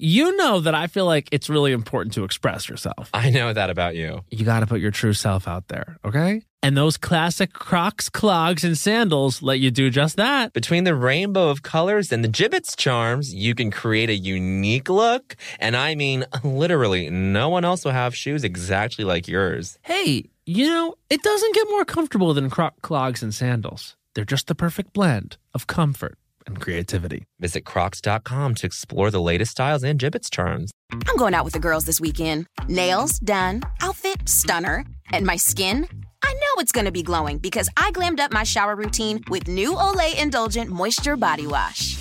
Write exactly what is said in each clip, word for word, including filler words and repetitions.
you know that I feel like it's really important to express yourself. I know that about you. You got to put your true self out there, okay? And those classic Crocs, clogs, and sandals let you do just that. Between the rainbow of colors and the Jibbitz charms, you can create a unique look. And I mean, literally, no one else will have shoes exactly like yours. Hey, you know, it doesn't get more comfortable than Croc clogs and sandals. They're just the perfect blend of comfort and creativity. Visit crocs dot com to explore the latest styles and Jibbitz charms. I'm going out with the girls this weekend. Nails done, outfit stunner, and my skin? I know it's going to be glowing because I glammed up my shower routine with new Olay Indulgent Moisture Body Wash.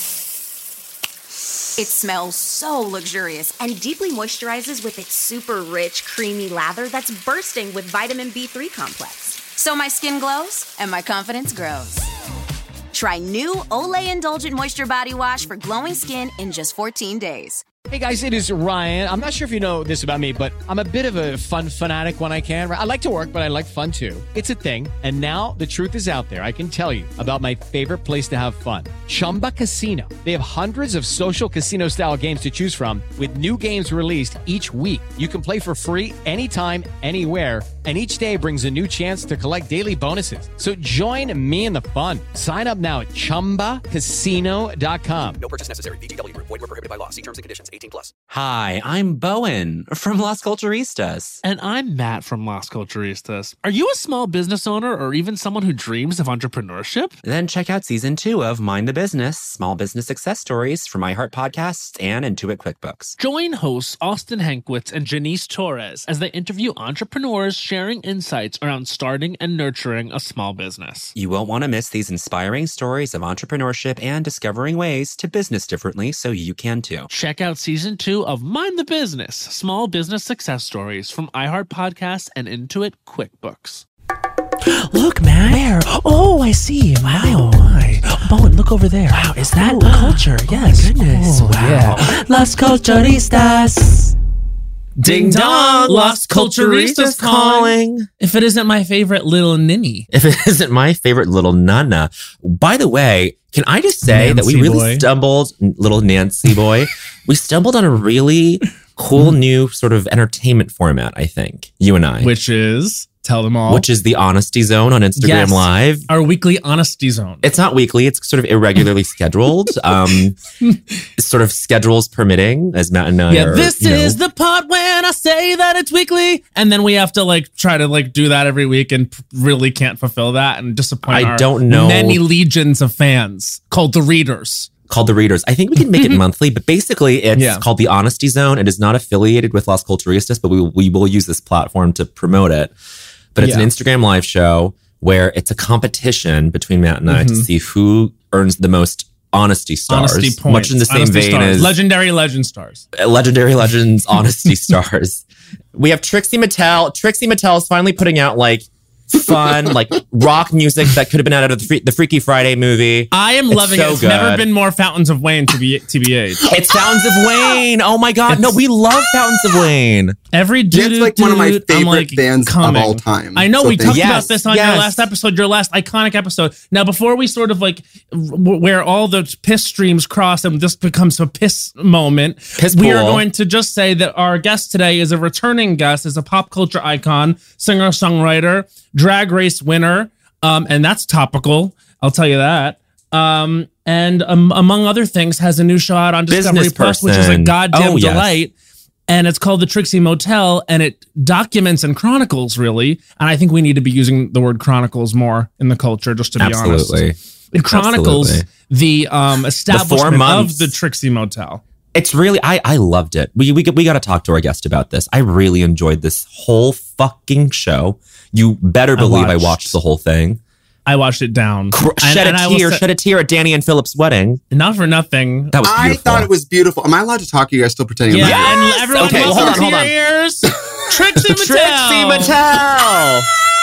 It smells so luxurious and deeply moisturizes with its super rich, creamy lather that's bursting with vitamin B three complex. So my skin glows and my confidence grows. Try new Olay Indulgent Moisture Body Wash for glowing skin in just fourteen days. Hey guys, it is Ryan. I'm not sure if you know this about me, but I'm a bit of a fun fanatic when I can. I like to work, but I like fun too. It's a thing. And now the truth is out there. I can tell you about my favorite place to have fun. Chumba Casino. They have hundreds of social casino style games to choose from with new games released each week. You can play for free anytime, anywhere. And each day brings a new chance to collect daily bonuses. So join me in the fun. Sign up now at chumba casino dot com. No purchase necessary. V G W Group. Void where prohibited by law. See terms and conditions. eighteen plus. Hi, I'm Bowen from Las Culturistas. And I'm Matt from Las Culturistas. Are you a small business owner or even someone who dreams of entrepreneurship? Then check out season two of Mind the Business, Small Business Success Stories from iHeart Podcasts and Intuit QuickBooks. Join hosts Austin Hankwitz and Janice Torres as they interview entrepreneurs sharing insights around starting and nurturing a small business. You won't want to miss these inspiring stories of entrepreneurship and discovering ways to business differently so you can too. Check out season two of Mind the Business, Small Business Success Stories from iHeart Podcasts and Intuit QuickBooks. Look, man. Where? Oh, I see. Wow. Oh, my. Bowen, look over there. Wow, is that oh, culture? Oh, yes. My goodness. Oh, wow. Yeah. Las Culturistas. Ding dong, Las Culturistas calling. If it isn't my favorite little ninny. If it isn't my favorite little nana. By the way, can I just say Nancy that we really boy. stumbled, little Nancy boy, we stumbled on a really cool new sort of entertainment format, I think, you and I. Which is? Tell them all. Which is the Honesty Zone on Instagram yes, Live. Our weekly Honesty Zone. It's not weekly. It's sort of irregularly scheduled. Um, sort of schedules permitting, as Matt and I yeah, are, this you know. is the part when I say that it's weekly. And then we have to like try to like do that every week and really can't fulfill that and disappoint I our don't know. many legions of fans called the readers. Called the Readers. I think we can make it monthly, but basically it's yeah. called the Honesty Zone. It is not affiliated with Las Culturistas, but we, we will use this platform to promote it. But it's yeah. an Instagram live show where it's a competition between Matt and I mm-hmm. to see who earns the most honesty stars. Honesty points. Much in the same honesty vein stars. as Legendary Legend stars. Legendary Legends honesty stars. We have Trixie Mattel. Trixie Mattel is finally putting out like fun, like rock music that could have been out of the, Free- the Freaky Friday movie. I am it's loving so it. It's good. never been more Fountains of Wayne to be T B H. It's Fountains of Wayne. Oh my God. It's, no, we love Fountains of Wayne. Every dude, it's like dude, one of my favorite like bands coming. of all time. I know so we talked yes, about this on yes. your last episode, your last iconic episode. Now, before we sort of like w- where all the piss streams cross and this becomes a piss moment, piss we pool. are going to just say that our guest today is a returning guest, is a pop culture icon, singer, songwriter, Drag Race winner. Um, and that's topical. I'll tell you that. Um, and um, among other things, has a new show out on Discovery Business Plus, person. which is a goddamn oh, yes. delight. And it's called The Trixie Motel, and it documents and chronicles, really. And I think we need to be using the word chronicles more in the culture, just to be Absolutely. honest. It chronicles Absolutely. the um, establishment the of the Trixie Motel. It's really, I, I loved it. We, we, we got to talk to our guest about this. I really enjoyed this whole fucking show. You better believe I watched, I watched the whole thing. I watched it down. Cr- shed and, a and tear, say, shed a tear at Danny and Philip's wedding. Not for nothing. That was beautiful. I thought it was beautiful. Am I allowed to talk? Are you guys still pretending? Yeah, I'm and everyone okay, well, hold on, hold on. Ears. Trixie Mattel. Trixie Mattel.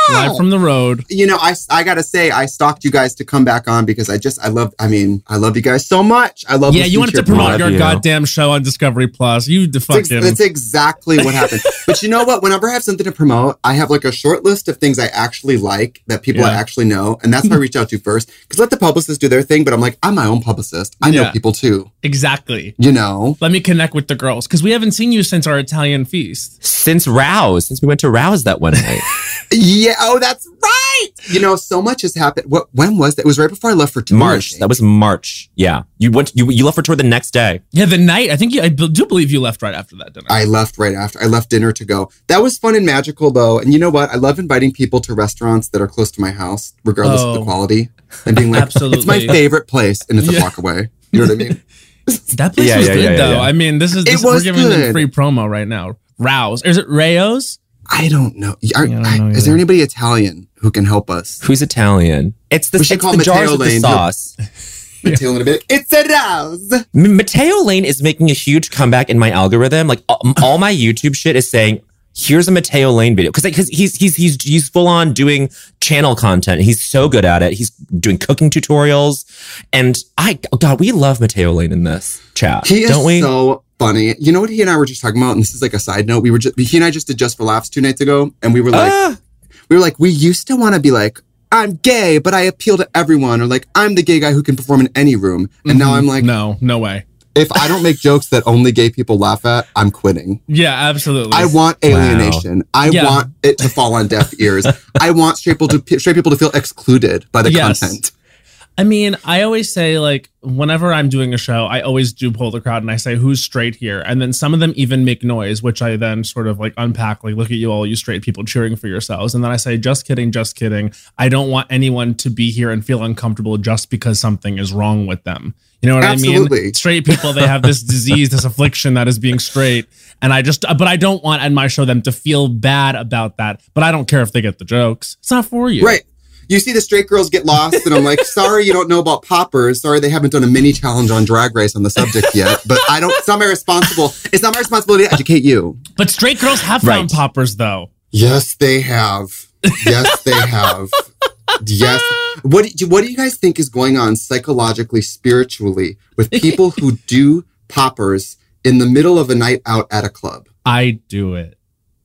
live from the road. You know, I, I gotta say, I stalked you guys to come back on because I just, I love, I mean, I love you guys so much. I love Yeah, you wanted to promote your you. goddamn show on Discovery Plus. You fucking... That's exactly what happened. But you know what? Whenever I have something to promote, I have like a short list of things I actually like that people Yeah. I actually know. And that's who I reach out to first. Because let the publicist do their thing. But I'm like, I'm my own publicist. I know Yeah. people too. Exactly. You know? Let me connect with the girls because we haven't seen you since our Italian feast. Since Rouse, since we went to Rouse that one night. Yeah. Oh, that's right. You know, so much has happened. What? When was that? It was right before I left for tour. March. That was March. Yeah. You went, you, you left for tour the next day. Yeah, the night. I think you, I b- do believe you left right after that dinner. I left right after. I left dinner to go. That was fun and magical, though. And you know what? I love inviting people to restaurants that are close to my house, regardless Oh. of the quality, and being like, Absolutely. "It's my favorite place," and it's Yeah. a block away. You know what I mean? that place Yeah, was yeah, good yeah, though. yeah. I mean, this is It this, we're was giving them good. free promo right now. Rouse. Is it Rayo's? I don't know. Are, Yeah, I don't I- know is either. there anybody Italian who can help us? Who's Italian? It's the, We should it's call the jars Matteo with the Lane. sauce. Matteo in a bit. It's a Rouse. M- Matteo Lane is making a huge comeback in my algorithm. Like all, all my YouTube shit is saying, here's a Matteo Lane video. Cause, cause he's, he's, he's, he's full on doing channel content. He's so good at it. He's doing cooking tutorials. And I, oh God, we love Matteo Lane in this chat. He is don't we? so funny. You know what he and I were just talking about? And this is like a side note. We were just, he and I just did Just for Laughs two nights ago. And we were like, Ah. we were like, we used to want to be like, I'm gay, but I appeal to everyone. Or like, I'm the gay guy who can perform in any room. And now I'm like, No, no way. if I don't make jokes that only gay people laugh at, I'm quitting. Yeah, absolutely. I want alienation. I Yeah. want it to fall on deaf ears. I want straight people to straight people to feel excluded by the Yes. content. I mean, I always say, like, whenever I'm doing a show, I always do poll the crowd and I say, who's straight here? And then some of them even make noise, which I then sort of like unpack, like, look at you all, you straight people cheering for yourselves. And then I say, just kidding, just kidding. I don't want anyone to be here and feel uncomfortable just because something is wrong with them. You know what I Absolutely. mean? Straight people, they have this disease, this affliction that is being straight. And I just, but I don't want at my show them to feel bad about that. But I don't care if they get the jokes. It's not for you. Right. You see the straight girls get lost, and I'm like, sorry you don't know about poppers. Sorry they haven't done a mini challenge on Drag Race on the subject yet. But I don't, it's not my responsible, it's not my responsibility to educate you. But straight girls have found Right. poppers, though. Yes, they have. Yes, they have. Yes. What do, you, what do you guys think is going on psychologically, spiritually with people who do poppers in the middle of a night out at a club? I do it.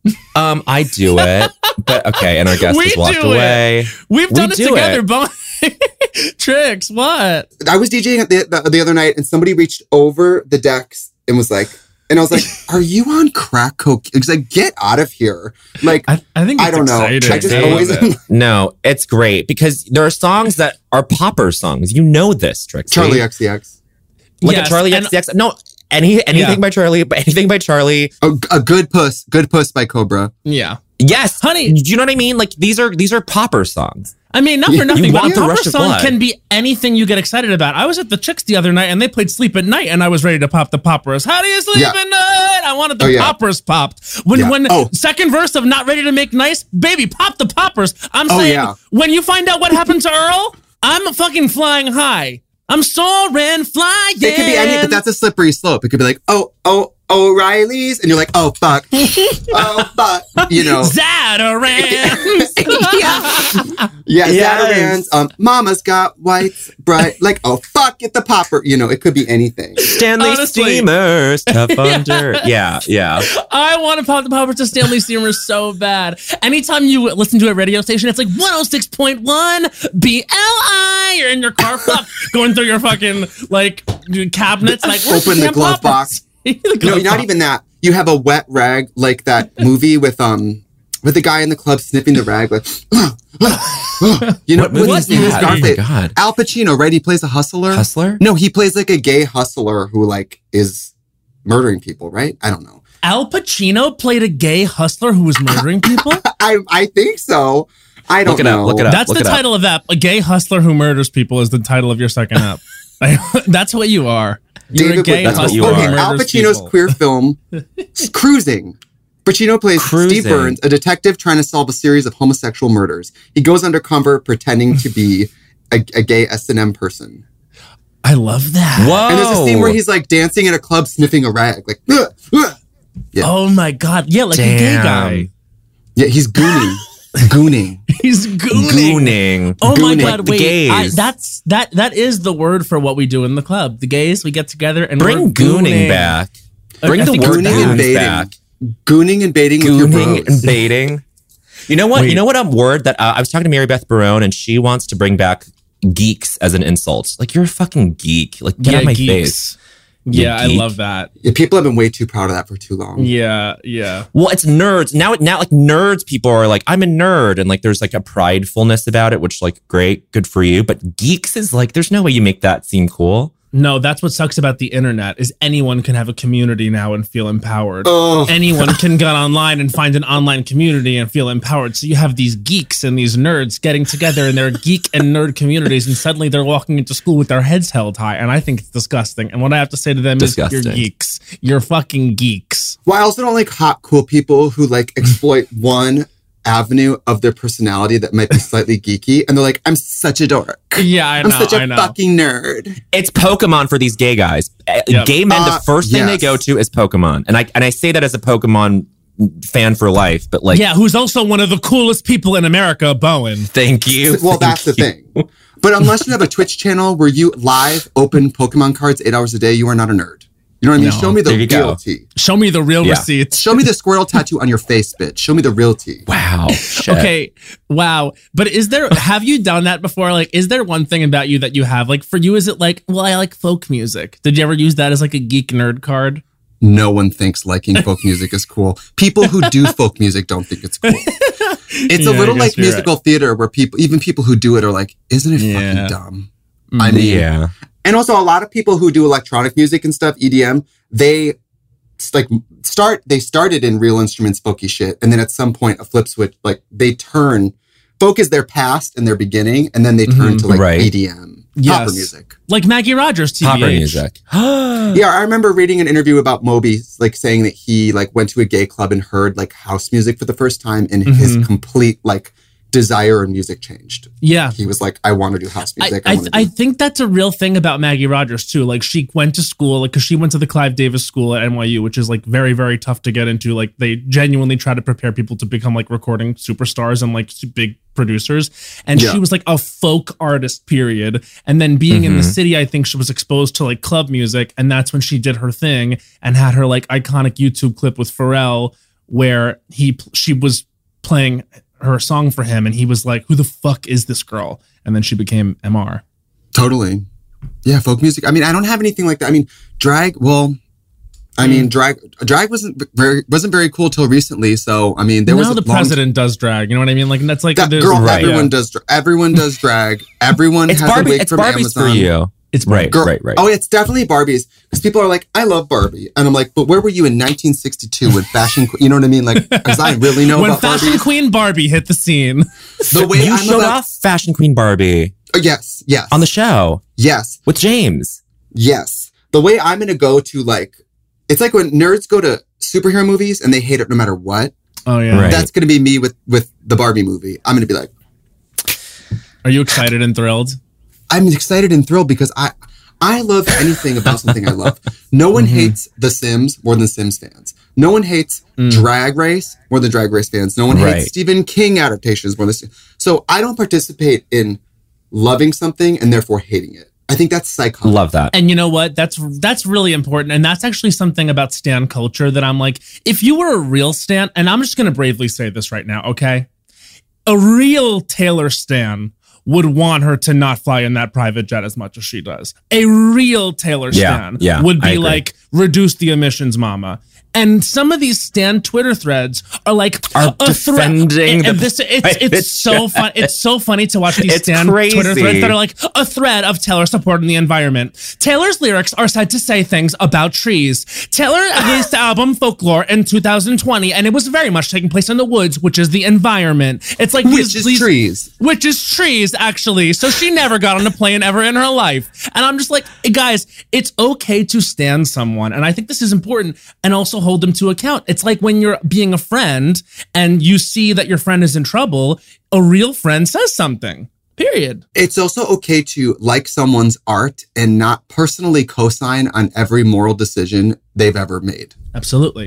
Um, I do it, but okay. And our guest We has walked do it. away. We've We done it do together, it. Bone. Tricks, what? I was DJing the, the, the other night and somebody reached over the decks and was like, and I was like, are you on crack cocaine? It's like, get out of here. Like, I, I think it's I don't know. exciting. I just love always, it. No, it's great because there are songs that are popper songs. You know this, Trixie. Charlie X C X. Like Yes, a Charlie and- X C X. No, any anything Yeah. by Charlie, but anything by Charlie. A, a good puss. Good puss by Cobra. Yeah. Yes, Honey. Do you know what I mean? Like these are these are popper songs. I mean, not for You nothing, but want a the popper rush of song blood. can be anything you get excited about. I was at the Chicks the other night and they played Sleep at Night and I was ready to pop the poppers. How do you sleep Yeah. at night? I wanted the Oh, yeah. poppers popped. When Yeah. when Oh. second verse of Not Ready to Make Nice, baby, pop the poppers. I'm Oh, saying, yeah. when you find out what happened to Earl, I'm fucking flying high. I'm soaring, flying. It could be any, but that's a slippery slope. It could be like, oh, oh, O'Reilly's. And you're like, oh, fuck. Oh, fuck. You know. Zatarans. Yeah, Yes. Zatarans. Um, Mama's got whites, bright. Like, oh, fuck, get the popper. You know, it could be anything. Stanley Honestly. Steamers, tough on dirt. Yeah, yeah. I want to pop the poppers to Stanley Steamers so bad. Anytime you listen to a radio station, it's like one oh six point one B L I. You're in your car flop, going through your fucking like cabinets, like where's Open the damn glove poppers? box. The No, glove not box. even that. You have a wet rag, like that movie with um with the guy in the club sniffing the rag, like you know What movie what's is his name? that? Scarface. Oh my God. Al Pacino, right? He plays a hustler. Hustler? No, he plays like a gay hustler who like is murdering people, right? I don't know. Al Pacino played a gay hustler who was murdering people. I I think so. I don't Look it up, know. look it up. That's the it up. title of that. A gay hustler who murders people is the title of your second app. That's what you are. You're a David gay Wood- That's what you hustler are. who Okay, Al murders Pacino's people. queer film, Cruising. Pacino plays Cruising. Steve Burns, a detective trying to solve a series of homosexual murders. He goes undercover pretending to be a, a gay S and M person. I love that. Whoa. And there's a scene where he's like dancing in a club sniffing a rag. Like, "Ugh, ugh." Yeah. Oh my god. Yeah, like a gay Damn. guy. Yeah, he's gooning. Gooning. He's gooning. Gooning. Oh my Gooning. God! The Wait, gays. I, that's that. That is the word for what we do in the club. The gays, we get together and Bring we're gooning back. Bring I the think word Gooning and goons baiting. back. Gooning and baiting with your Gooning bros. and baiting. You know what? Wait. You know what? A word that uh, I was talking to Mary Beth Barone, and she wants to bring back geeks as an insult. Like, you're a fucking geek. Like, get Yeah, out of my geeks. face. Yeah, You I geek. love that. Yeah, people have been way too proud of that for too long. Yeah, yeah. Well, it's nerds now. Now, like nerds, people are like, "I'm a nerd," and like, there's like a pridefulness about it, which like, great, good for you. But geeks is like, there's no way you make that seem cool. No, that's what sucks about the internet is anyone can have a community now and feel empowered. Ugh. Anyone can get online and find an online community and feel empowered. So you have these geeks and these nerds getting together in their geek and nerd communities, and suddenly they're walking into school with their heads held high. And I think it's disgusting. And what I have to say to them Disgusting. is, you're geeks. You're fucking geeks. Well, I also don't like hot, cool people who like exploit one avenue of their personality that might be slightly geeky, and they're like, "I'm such a dork. Yeah, I know. I'm such a I know. fucking nerd." It's Pokemon for these gay guys. Uh, Yep. Gay men, Uh, the first thing they yes. go to is Pokemon, and I and I say that as a Pokemon fan for life. But like, Yeah, who's also one of the coolest people in America, Bowen. thank you. Well, thank that's the you. thing. But unless you have a Twitch channel where you live open Pokemon cards eight hours a day, you are not a nerd. You know what I mean? No. Show me the There you go. reality. Show me the real Yeah. receipts. Show me the Squirtle tattoo on your face, bitch. Show me the realty. Wow. Shit. Okay, wow. But is there, have you done that before? Like, is there one thing about you that you have? Like, for you, is it like, well, I like folk music? Did you ever use that as like a geek nerd card? No one thinks liking folk music is cool. People who do folk music don't think it's cool. It's Yeah, a I little guess like you're musical theater where people, even people who do it are like, isn't it Yeah. fucking dumb? I mean, Yeah. and also a lot of people who do electronic music and stuff, E D M, they s- like start, they started in real instruments, folky shit. And then at some point a flip switch, like they turn, folk is their past and their beginning. And then they turn Mhm. to like Right. E D M, Yes. popper music. Like Maggie Rogers, T B H. Popper music. Yeah, I remember reading an interview about Moby, like saying that he like went to a gay club and heard like house music for the first time, and his Mhm. complete like desire in music changed. Yeah. He was like, I want to do house I, music. I, I, want to I do. think that's a real thing about Maggie Rogers too. Like she went to school, like because she went to the Clive Davis School at N Y U, which is like very, very tough to get into. Like they genuinely try to prepare people to become like recording superstars and like big producers. And Yeah. she was like a folk artist, period. And then being in the Mhm. city, I think she was exposed to like club music, and that's when she did her thing and had her like iconic YouTube clip with Pharrell where he she was playing her song for him, and he was like, who the fuck is this girl? And then she became M R. Totally. Yeah, folk music. I mean, I don't have anything like that. I mean, drag, well, I Mm. mean, drag drag wasn't very wasn't very cool till recently. So, I mean, there now was a the long- president does drag. You know what I mean? Like that's like that there's- girl, Right. everyone yeah. does dra- everyone does drag. Everyone It's has a Barbie. wig It's from Barbie's Amazon. for you. It's Right. Girl, Right. Right. Oh, it's definitely Barbies. Because people are like, I love Barbie. And I'm like, but where were you in nineteen sixty-two when fashion, que- you know what I mean? Like, because I really know when about Fashion Barbies. Queen Barbie hit the scene. The way you I'm showed about- off Fashion Queen Barbie Oh, yes, yes. on the show Yes, with James. yes. The way I'm going to go to like, it's like when nerds go to superhero movies and they hate it no matter what. Oh yeah. Right. That's going to be me with, with the Barbie movie. I'm going to be like, Are you excited and thrilled? I'm excited and thrilled because I I love anything about something I love. No one hates The Sims more than Sims fans. No one hates Drag Race more than Drag Race fans. No one Right. hates Stephen King adaptations more than So I don't participate in loving something and therefore hating it. I think that's psychology. Love that. And you know what? That's that's really important. And that's actually something about stan culture that I'm like, if you were a real stan, and I'm just gonna bravely say this right now, okay? A real Taylor stan would want her to not fly in that private jet as much as she does. A real Taylor Yeah, stan yeah, would I be agree. like, reduce the emissions, mama. And some of these stan Twitter threads are like Are a thread. defending And, and the this it's private it's so jet. fun. It's so funny to watch these It's stan crazy. Twitter threads that are like a thread of Taylor supporting the environment. Taylor's lyrics are said to say things about trees. Taylor released the album Folklore in two thousand twenty, and it was very much taking place in the woods, which is the environment. It's like Which these, is these- trees. which is trees, actually. So she never got on a plane ever in her life. And I'm just like, hey, guys, it's okay to stand someone. And I think this is important, and also hold them to account. It's like when you're being a friend and you see that your friend is in trouble, a real friend says something, period. It's also okay to like someone's art and not personally co-sign on every moral decision they've ever made. Absolutely.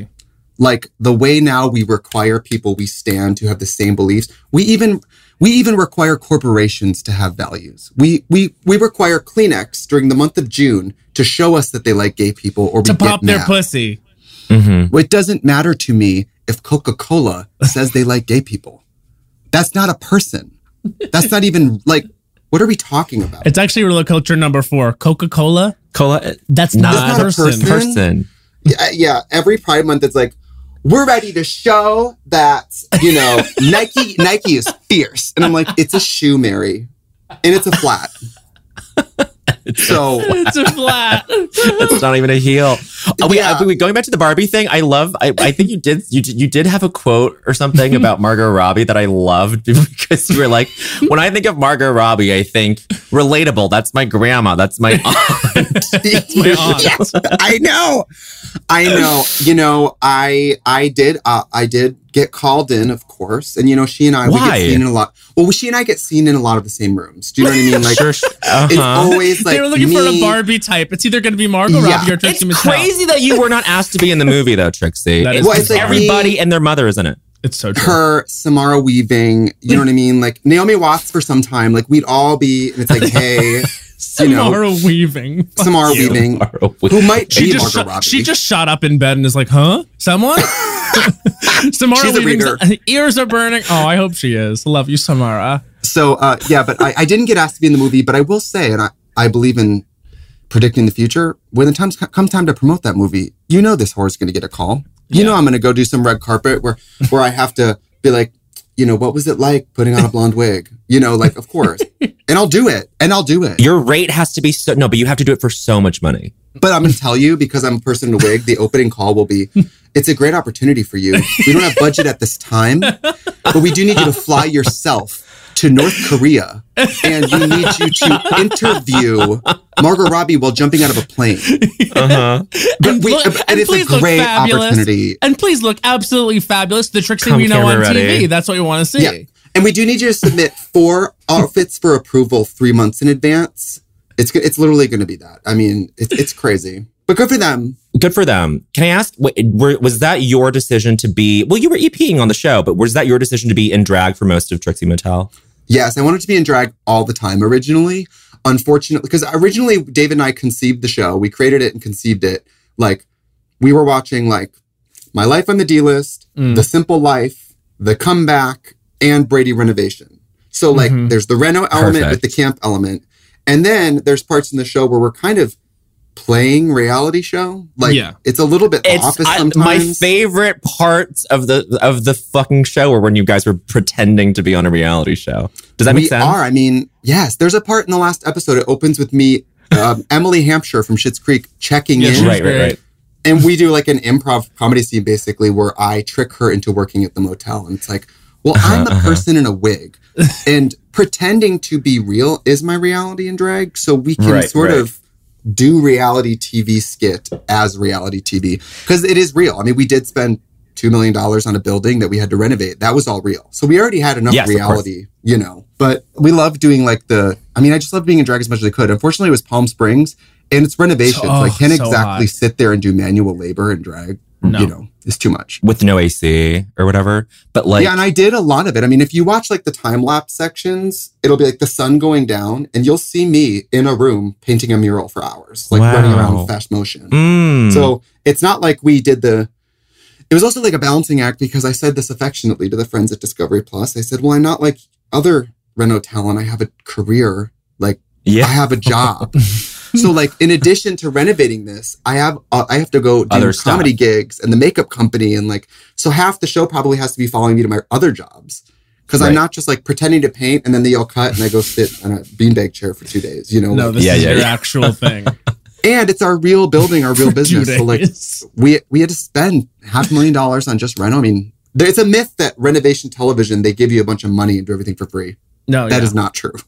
Like the way now we require people we stand to have the same beliefs. We even we even require corporations to have values. We we we require Kleenex during the month of June to show us that they like gay people or we to get pop their mad. pussy. Mm-hmm. It doesn't matter to me if Coca-Cola says they like gay people. That's not a person. That's not even like, what are we talking about? It's actually real culture number four. Coca-Cola. Cola. That's not, not, not a a person. person. person. Yeah, yeah, every Pride Month, it's like, we're ready to show that, you know, Nike Nike is fierce. And I'm like, it's a shoe, Mary. And it's a flat. So It's a flat. It's not even a heel. Oh, wait, Yeah. uh, wait, going back to the Barbie thing, I love. I, I think you did. You did, you did have a quote or something about Margot Robbie that I loved because you were like, when I think of Margot Robbie, I think relatable. That's my grandma. That's my aunt. my aunt. Yes, I know. I know. You know, I I did uh, I did get called in, of course. And you know, she and I Why? we get seen in a lot. Well, she and I get seen in a lot of the same rooms. Do you know what I mean? Like Sure, sure. it's Uh-huh. always like They were looking me. for a Barbie type. It's either going to be Margot Yeah. Robbie or It's Trixie Mattel. crazy that you were not asked to be in the movie, though, Trixie. That It's, is Well, it's like everybody me- and their mother is in it. It's so true. her, Samara Weaving, you know what I mean? Like Naomi Watts for some time, like we'd all be, and it's like, hey, you know, Samara Weaving. Fuck Samara you. Weaving, Samara who might She be just, Margot shot, Robbie. she just shot up in bed and is like, huh? Someone? Samara She's a Weaving's reader. ears are burning. Oh, I hope she is. Love you, Samara. So, uh, yeah, but I, I didn't get asked to be in the movie, but I will say, and I, I believe in predicting the future, when the time comes time to promote that movie, you know this whore's going to get a call. You Yeah. know I'm going to go do some red carpet where, where I have to be like, you know, what was it like putting on a blonde wig? You know, like, of course. And I'll do it. And I'll do it. Your rate has to be so no, but you have to do it for so much money. But I'm going to tell you, because I'm a person in a wig, the opening call will be, it's a great opportunity for you. We don't have budget at this time, but we do need you to fly yourself to North Korea. And we need you to interview Margot Robbie while jumping out of a plane. Uh-huh. But And we, look- and and it's please a look great fabulous. opportunity. And please look absolutely fabulous. The Trixie Come we know on camera T V. ready. That's what we want to see. Yeah. And we do need you to submit four outfits for approval three months in advance. It's it's literally going to be that. I mean, it's it's crazy. But good for them. Good for them. Can I ask, wait, were, was that your decision to be, well, you were EPing on the show, but was that your decision to be in drag for most of Trixie Mattel? Yes, I wanted to be in drag all the time originally. Unfortunately, because originally David and I conceived the show. We created it and conceived it. Like, we were watching, like, My Life on the D-List, Mm. The Simple Life, The Comeback, and Brady Renovation. So, like, Mhm. there's the Reno element Perfect. with the camp element. And then there's parts in the show where we're kind of playing reality show. Like, Yeah. it's a little bit the It's office I- sometimes. my favorite parts of the of the fucking show were when you guys were pretending to be on a reality show. Does that we make sense? are. I mean, yes. There's a part in the last episode. It opens with me, um, Emily Hampshire from Schitt's Creek, checking Yeah, in, she's Right, right, right. and we do like an improv comedy scene basically where I trick her into working at the motel, and it's like, well, I'm a person in a wig, and pretending to be real is my reality in drag, so we can Right, sort right. of do reality T V skit as reality T V because it is real. I mean, we did spend two million dollars on a building that we had to renovate. That was all real. So we already had enough Yes, of course. reality, you know, but we love doing like the, I mean, I just love being in drag as much as I could. Unfortunately, it was Palm Springs and it's renovations. Oh, I can't so exactly hot. sit there and do manual labor and drag, No. you know, it's too much. With no A C or whatever. But like, yeah, and I did a lot of it. I mean, if you watch like the time lapse sections, it'll be like the sun going down, and you'll see me in a room painting a mural for hours, like Wow. running around fast motion. mm, So it's not like we did the. It was also like a balancing act because I said this affectionately to the friends at Discovery Plus. I said, "Well, I'm not like other Reno talent. I have a career. Like yeah. I have a job." So, like, in addition to renovating this, I have uh, I have to go do Other stuff. comedy gigs and the makeup company, and like, so half the show probably has to be following me to my other jobs because Right. I'm not just like pretending to paint and then they all cut and I go sit on a beanbag chair for two days. You know, No, like- this Yeah, is yeah, your yeah. actual thing. and it's our real building, our real For two business. So, like, days. we we had to spend half a million dollars on just reno. I mean, there, it's a myth that renovation television they give you a bunch of money and do everything for free. No, That yeah. is not true.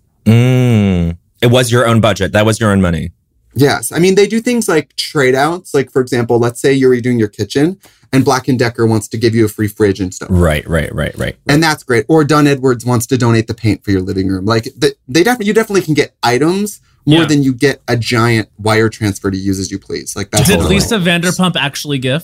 Mm. It was your own budget. That was your own money. Yes. I mean, they do things like trade outs. Like, for example, let's say you're redoing your kitchen and Black and Decker wants to give you a free fridge and stuff. Right, right, right, right. And that's great. Or Dunn Edwards wants to donate the paint for your living room. Like, the, they definitely, you definitely can get items more Yeah. than you get a giant wire transfer to use as you please. Like, that's Did all. Lisa Vanderpump actually gift?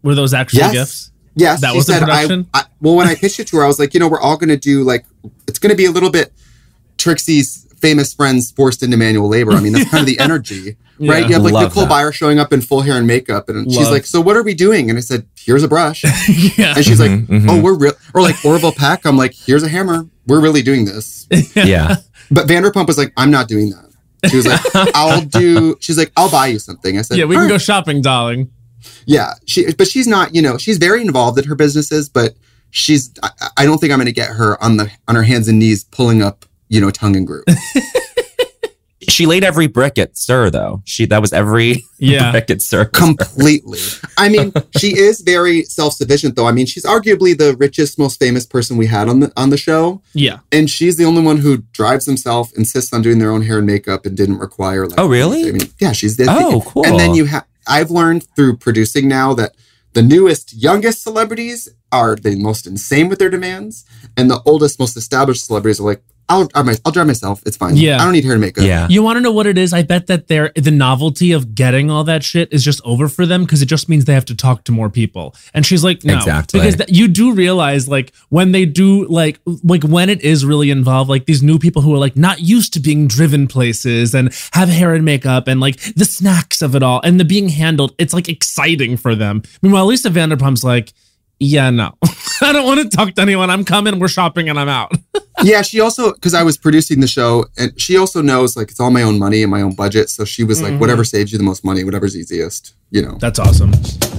Were those actually yes. gifts? Yes. That she was the said, production? I, I, well, when I pitched it to her, I was like, you know, we're all going to do like, it's going to be a little bit Trixie's famous friends forced into manual labor. I mean, that's kind of the energy, right? Yeah. You have like Love Nicole that. Byer showing up in full hair and makeup. And Love. she's like, so what are we doing? And I said, here's a brush. Yeah. And she's like, mhm. oh, we're real. Or like Orville Peck. I'm like, here's a hammer. We're really doing this. Yeah. But Vanderpump was like, I'm not doing that. She was like, I'll do, she's like, I'll buy you something. I said, Yeah, we can "All go right." shopping, darling. Yeah. She, but she's not, you know, she's very involved in her businesses, but she's, I, I don't think I'm going to get her on the, on her hands and knees pulling up, you know, tongue and groove. She laid every brick at Sir, though. She that was every Yeah. brick at Sir. Completely. I mean, she is very self-sufficient, though. I mean, she's arguably the richest, most famous person we had on the on the show, Yeah. and she's the only one who drives himself, insists on doing their own hair and makeup, and didn't require. Like, Oh, really? I mean, yeah, she's. The, Oh, cool. And then you have. I've learned through producing now that the newest, youngest celebrities are the most insane with their demands, and the oldest, most established celebrities are like, I'll, I'll, I'll drive myself. It's fine. Yeah. I don't need hair and makeup. Yeah. You want to know what it is? I bet that they're, the novelty of getting all that shit is just over for them because it just means they have to talk to more people. And she's like, no. Exactly. Because th- you do realize, like, when they do, like, like when it is really involved, like these new people who are like not used to being driven places and have hair and makeup and like the snacks of it all and the being handled, it's like exciting for them. Meanwhile, Lisa Vanderpump's like, yeah, no, I don't want to talk to anyone. I'm coming, we're shopping, and I'm out. Yeah, she also, because I was producing the show, and she also knows like it's all my own money and my own budget. So she was like, Mhm. whatever saves you the most money, whatever's easiest, you know. That's awesome.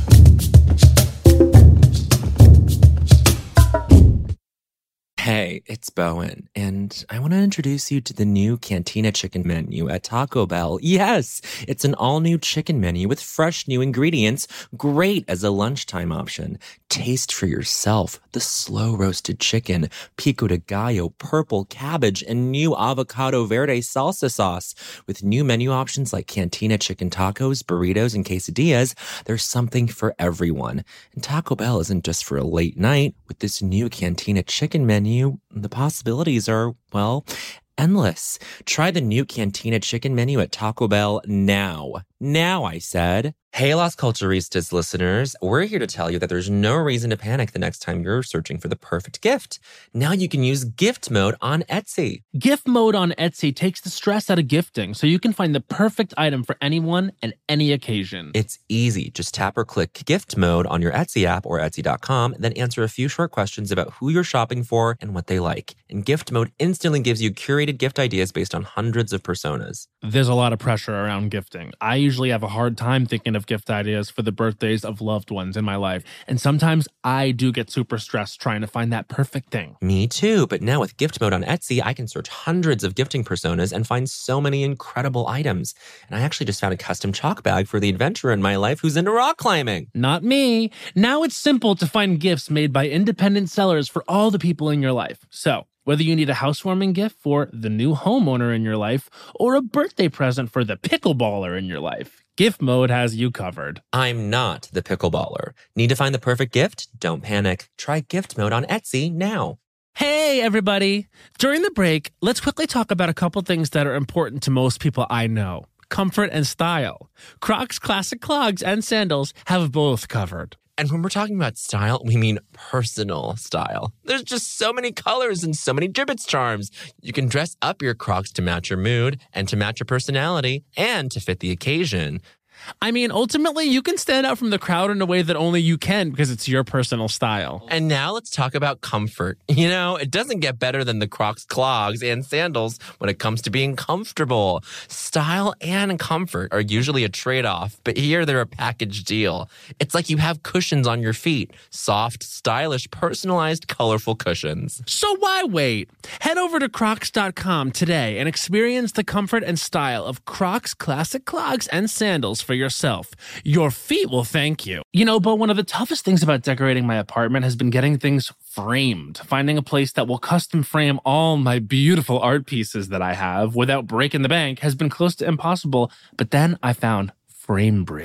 Hey, it's Bowen, and I want to introduce you to the new Cantina Chicken menu at Taco Bell. Yes, it's an all-new chicken menu with fresh new ingredients, great as a lunchtime option. Taste for yourself the slow-roasted chicken, pico de gallo, purple cabbage, and new avocado verde salsa sauce. With new menu options like Cantina Chicken tacos, burritos, and quesadillas, there's something for everyone. And Taco Bell isn't just for a late night. With this new Cantina Chicken menu, the possibilities are, well, endless. Try the new Cantina Chicken menu at Taco Bell now. Now, I said. Hey, Las Culturistas listeners, we're here to tell you that there's no reason to panic the next time you're searching for the perfect gift. Now you can use gift mode on Etsy. Gift mode on Etsy takes the stress out of gifting so you can find the perfect item for anyone and any occasion. It's easy. Just tap or click gift mode on your Etsy app or Etsy dot com, then answer a few short questions about who you're shopping for and what they like. And gift mode instantly gives you curated gift ideas based on hundreds of personas. There's a lot of pressure around gifting. I usually have a hard time thinking of gift ideas for the birthdays of loved ones in my life. And sometimes I do get super stressed trying to find that perfect thing. Me too, but now with gift mode on Etsy, I can search hundreds of gifting personas and find so many incredible items. And I actually just found a custom chalk bag for the adventurer in my life who's into rock climbing. Not me. Now it's simple to find gifts made by independent sellers for all the people in your life. So, whether you need a housewarming gift for the new homeowner in your life or a birthday present for the pickleballer in your life, Gift Mode has you covered. I'm not the pickleballer. Need to find the perfect gift? Don't panic. Try gift mode on Etsy now. Hey, everybody. During the break, let's quickly talk about a couple things that are important to most people I know. Comfort and style. Crocs classic clogs and sandals have both covered. And when we're talking about style, we mean personal style. There's just so many colors and so many gibbets charms. You can dress up your Crocs to match your mood and to match your personality and to fit the occasion. I mean, ultimately, you can stand out from the crowd in a way that only you can because it's your personal style. And now let's talk about comfort. You know, it doesn't get better than the Crocs clogs and sandals when it comes to being comfortable. Style and comfort are usually a trade-off, but here they're a package deal. It's like you have cushions on your feet. Soft, stylish, personalized, colorful cushions. So why wait? Head over to crocs dot com today and experience the comfort and style of Crocs classic clogs and sandals for yourself. Your feet will thank you. You know, but one of the toughest things about decorating my apartment has been getting things framed. Finding a place that will custom frame all my beautiful art pieces that I have without breaking the bank has been close to impossible, but then I found FrameBridge.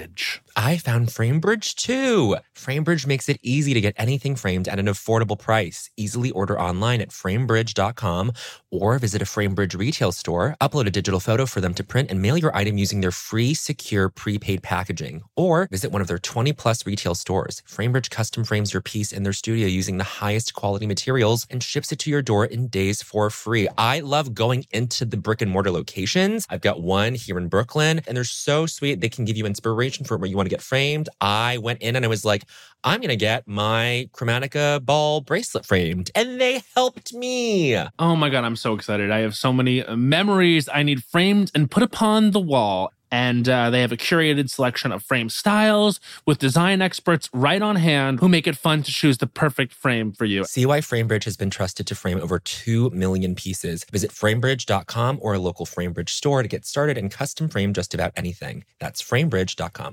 I found FrameBridge too. FrameBridge makes it easy to get anything framed at an affordable price. Easily order online at framebridge dot com or visit a FrameBridge retail store, upload a digital photo for them to print and mail your item using their free, secure, prepaid packaging. Or visit one of their twenty plus retail stores. FrameBridge custom frames your piece in their studio using the highest quality materials and ships it to your door in days for free. I love going into the brick and mortar locations. I've got one here in Brooklyn and they're so sweet. They can give you inspiration for where you want to get framed. I went in and I was like, I'm going to get my Chromatica ball bracelet framed. And they helped me. Oh my God, I'm so excited. I have so many memories I need framed and put upon the wall. And uh, they have a curated selection of frame styles with design experts right on hand who make it fun to choose the perfect frame for you. See why FrameBridge has been trusted to frame over two million pieces. Visit framebridge dot com or a local FrameBridge store to get started and custom frame just about anything. That's framebridge dot com.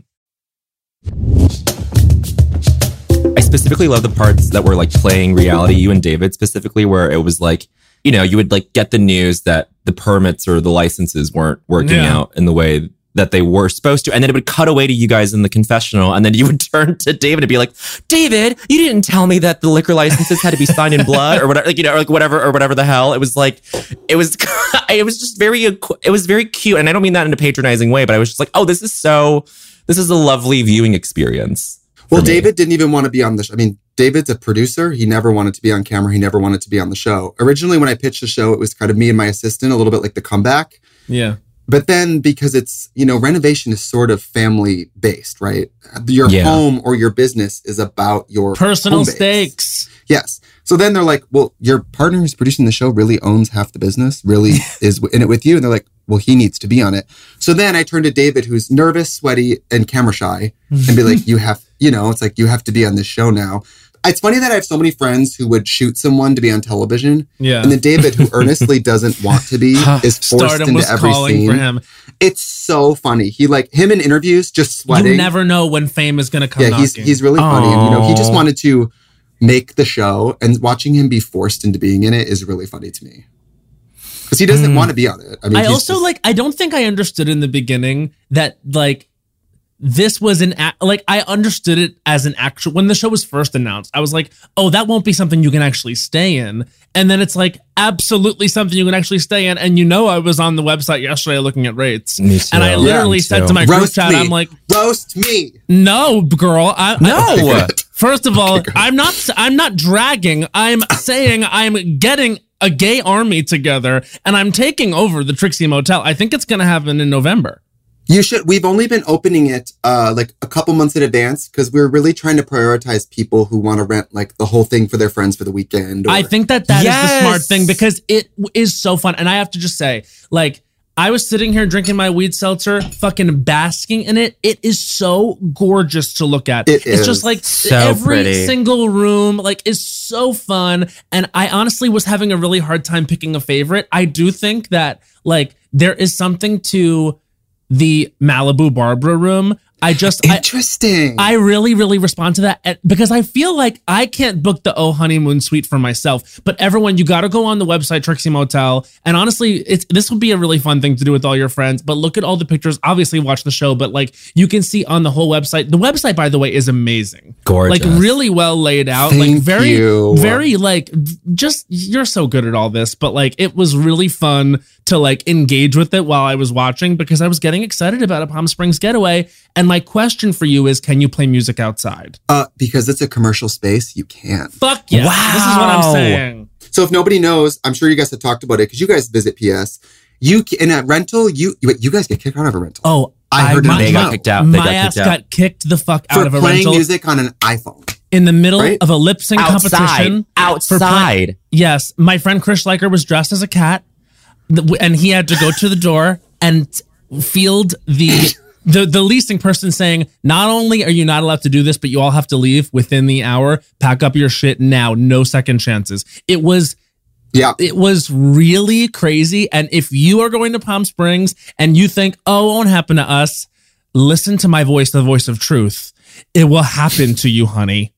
I specifically love the parts that were like playing reality, you and David specifically, where it was like, you know, you would like get the news that the permits or the licenses weren't working yeah. out in the way that they were supposed to. And then it would cut away to you guys in the confessional. And then you would turn to David and be like, David, you didn't tell me that the liquor licenses had to be signed in blood or whatever, like, you know, or like whatever, or whatever the hell. It was like, it was, it was just very, it was very cute. And I don't mean that in a patronizing way, but I was just like, oh, this is so, this is a lovely viewing experience. Well, David didn't even want to be on the show. I mean, David's a producer. He never wanted to be on camera. He never wanted to be on the show. Originally, when I pitched the show, it was kind of me and my assistant, a little bit like The Comeback. Yeah. But then because it's, you know, renovation is sort of family based, right? Your yeah. home or your business is about your personal stakes. Yes. So then they're like, well, your partner who's producing the show really owns half the business, really is in it with you. And they're like, well, he needs to be on it. So then I turned to David, who's nervous, sweaty, and camera shy, and be like, you have, you know, it's like, you have to be on this show now. It's funny that I have so many friends who would shoot someone to be on television. Yeah. And then David, who earnestly doesn't want to be, is forced Stardom into every scene. For him. It's so funny. He like him in interviews, just sweating. You never know when fame is going to come Yeah, knocking. he's he's really funny. And, you know, he just wanted to make the show, and watching him be forced into being in it is really funny to me. Because he doesn't mm. want to be on it. I mean, I also just, like, I don't think I understood in the beginning that like, this was an, a- like, I understood it as an actual, when the show was first announced, I was like, oh, that won't be something you can actually stay in. And then it's like, absolutely something you can actually stay in. And you know, I was on the website yesterday looking at rates. Me too. And I literally yeah, said too. to my group Roast chat, me. I'm like, roast me. No, girl. I, No. I, first of all, I'm not, I'm not dragging. I'm saying I'm getting a gay army together and I'm taking over the Trixie Motel. I think it's going to happen in November. You should. We've only been opening it uh, like a couple months in advance because we're really trying to prioritize people who want to rent like the whole thing for their friends for the weekend. Or... I think that that yes. is the smart thing because it is so fun. And I have to just say, like, I was sitting here drinking my weed seltzer, fucking basking in it. It is so gorgeous to look at. It it's is. just like So every pretty. single room like is so fun. And I honestly was having a really hard time picking a favorite. I do think that like there is something to the Malibu Barbara room. I just interesting. I, I really, really respond to that because I feel like I can't book the Oh Honeymoon Suite for myself. But everyone, you got to go on the website Trixie Motel, and honestly, it's this would be a really fun thing to do with all your friends. But look at all the pictures. Obviously, watch the show, but like you can see on the whole website. The website, by the way, is amazing. Gorgeous. Like really well laid out. Thank like very, you. very like just you're so good at all this. But like it was really fun to like engage with it while I was watching because I was getting excited about a Palm Springs getaway. And my question for you is, can you play music outside? Uh, because it's a commercial space, you can. Fuck yeah. Wow. This is what I'm saying. So if nobody knows, I'm sure you guys have talked about it because you guys visit P S. You in a rental, you wait, you guys get kicked out of a rental. Oh, I heard my, it. They got kicked out. They my got ass kicked out. got kicked the fuck for out of a playing rental music on an iPhone. in the middle right? of a lip sync competition. Outside. for play- Outside. Yes, my friend Chris Schleicher was dressed as a cat, th- and he had to go to the door and field the. The the leasing person saying, not only are you not allowed to do this, but you all have to leave within the hour. Pack up your shit now. No second chances. It was Yeah. It was really crazy. And if you are going to Palm Springs and you think, oh, it won't happen to us, listen to my voice, the voice of truth. It will happen to you, honey.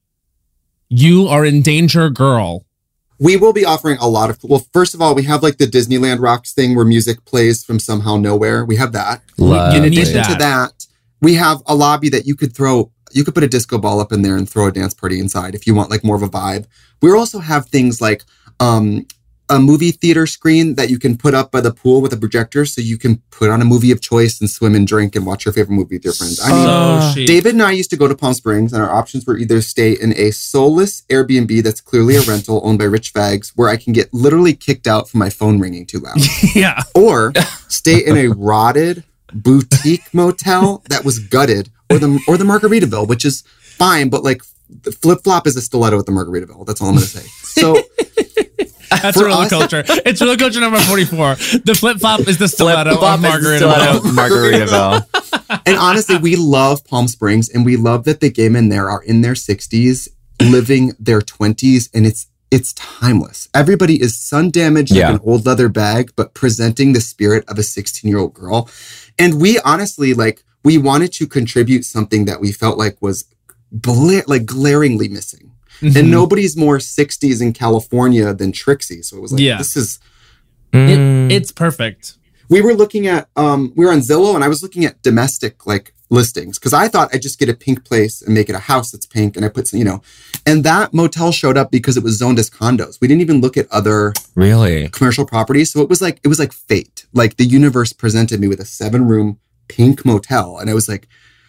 You are in danger, girl. We will be offering a lot of, well, first of all, we have like the Disneyland Rocks thing where music plays from somehow nowhere. We have that. Lovely. In You need addition that. to that, we have a lobby that you could throw, you could put a disco ball up in there and throw a dance party inside if you want like more of a vibe. We also have things like um, a movie theater screen that you can put up by the pool with a projector so you can put on a movie of choice and swim and drink and watch your favorite movie with your friends. I mean, so David and I used to go to Palm Springs and our options were either stay in a soulless Airbnb that's clearly a rental owned by rich fags where I can get literally kicked out for my phone ringing too loud. Yeah. Or stay in a rotted boutique motel that was gutted, or the or the Margaritaville, which is fine, but like the flip flop is a stiletto at the Margaritaville. That's all I'm gonna say. So that's roller us, culture. It's roller culture number forty-four. The flip flop is the stiletto of Margaritaville. Margaritaville. And honestly, we love Palm Springs, and we love that the gay men there are in their sixties, living their twenties, and it's it's timeless. Everybody is sun damaged yeah. like an old leather bag, but presenting the spirit of a sixteen-year-old girl. And we honestly, like, we wanted to contribute something that we felt like was bla- like glaringly missing. Mm-hmm. And nobody's more sixties in California than Trixie. So it was like, yeah. this is... It, it's perfect. We were looking at, um, we were on Zillow, and I was looking at domestic, like, listings. Because I thought I'd just get a pink place and make it a house that's pink. And I put some, you know... And that motel showed up because it was zoned as condos. We didn't even look at other... Really? Commercial properties. So it was like, it was like fate. Like, the universe presented me with a seven-room pink motel. And I was like,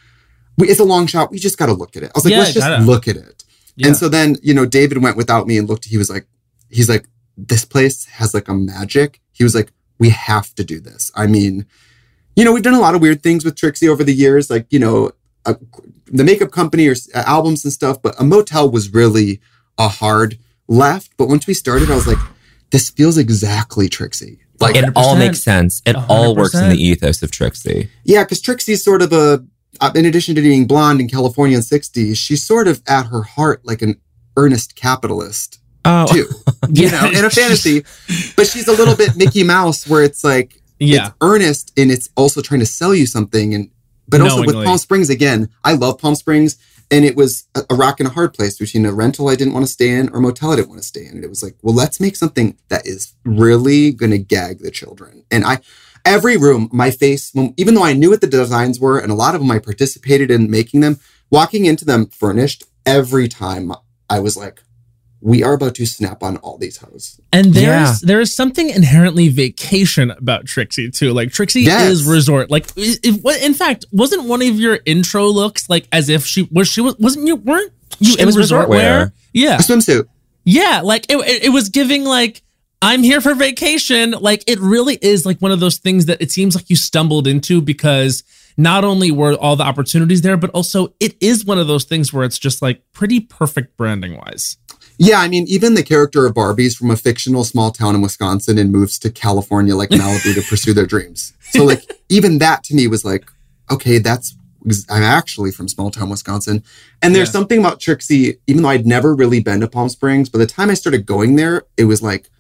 we, it's a long shot. We just got to look at it. I was like, yeah, let's just gotta. look at it. Yeah. And so then, you know, David went without me and looked. He was like, he's like, this place has like a magic. He was like, we have to do this. I mean, you know, we've done a lot of weird things with Trixie over the years, like, you know, a, the makeup company or uh, albums and stuff. But a motel was really a hard left. But once we started, I was like, this feels exactly Trixie. Like, it all makes sense. It one hundred percent all works in the ethos of Trixie. Yeah, because Trixie's sort of a, uh, in addition to being blonde in California in the sixties, she's sort of at her heart like an earnest capitalist, oh. too. You know, in a fantasy. But she's a little bit Mickey Mouse where it's like, yeah. it's earnest and it's also trying to sell you something. And But also Knowingly. with Palm Springs, again, I love Palm Springs. And it was a, a rock and a hard place between a rental I didn't want to stay in or a motel I didn't want to stay in. And it was like, well, let's make something that is really going to gag the children. And I, every room, my face, even though I knew what the designs were, and a lot of them I participated in making them, walking into them furnished, every time I was like, we are about to snap on all these hoes. And there's yeah. there is something inherently vacation about Trixie too. Like Trixie yes. is resort. Like if, in fact, wasn't one of your intro looks like as if she was she was wasn't you weren't you it in was resort wear? wear? Yeah, a swimsuit. Yeah, like it, it it was giving like I'm here for vacation. Like it really is like one of those things that it seems like you stumbled into because not only were all the opportunities there, but also it is one of those things where it's just like pretty perfect branding wise. Yeah, I mean, even the character of Barbie's from a fictional small town in Wisconsin and moves to California, like Malibu, to pursue their dreams. So, like, even that to me was like, okay, that's, I'm actually from small town Wisconsin. And there's yeah. something about Trixie, even though I'd never really been to Palm Springs, by the time I started going there, it was like,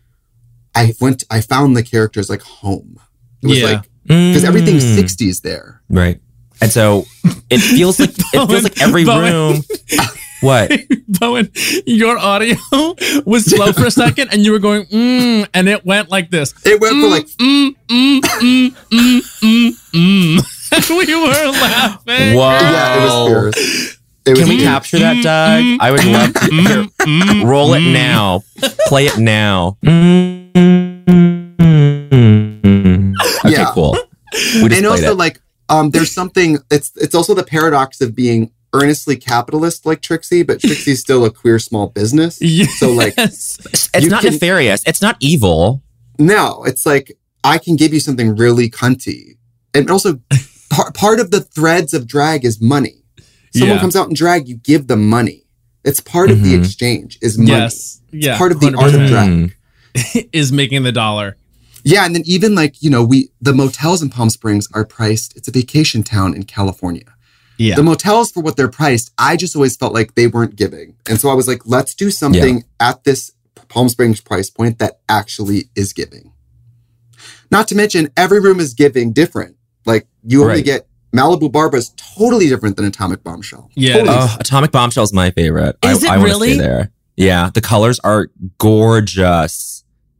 I went, I found the characters like home. It was yeah. like, because mm. everything's sixties there. Right. And so it feels like, it feels like every room. What? Bowen, your audio was slow for a second and you were going, mm, and it went like this. It went mm, for like, mm, mm, mm, mm, mm, mm. We were laughing. Wow. Yeah, it was fierce. It Can was we fierce. capture that, Doug? Mm, I would love to hear. Mm, roll it now. Play it now. Okay, yeah. cool. We and also it. like, um, there's something, it's it's also the paradox of being earnestly capitalist like Trixie, but Trixie's still a queer small business. Yes. So like, it's not can, nefarious. It's not evil. No, it's like, I can give you something really cunty. And also par- part of the threads of drag is money. Someone yeah. comes out in drag, you give them money. It's part mm-hmm. of the exchange is money. Yes. Yeah. It's part of the art of drag. Is making the dollar. Yeah. And then even like, you know, we, the motels in Palm Springs are priced. It's a vacation town in California. Yeah. The motels, for what they're priced, I just always felt like they weren't giving. And so I was like, let's do something yeah. at this Palm Springs price point that actually is giving. Not to mention, every room is giving different. Like, you only right. get Malibu Barbara is totally different than Atomic Bombshell. Yeah. Totally. Oh, Atomic Bombshell is my favorite. Is I, it I really? want to stay there. Yeah. The colors are gorgeous.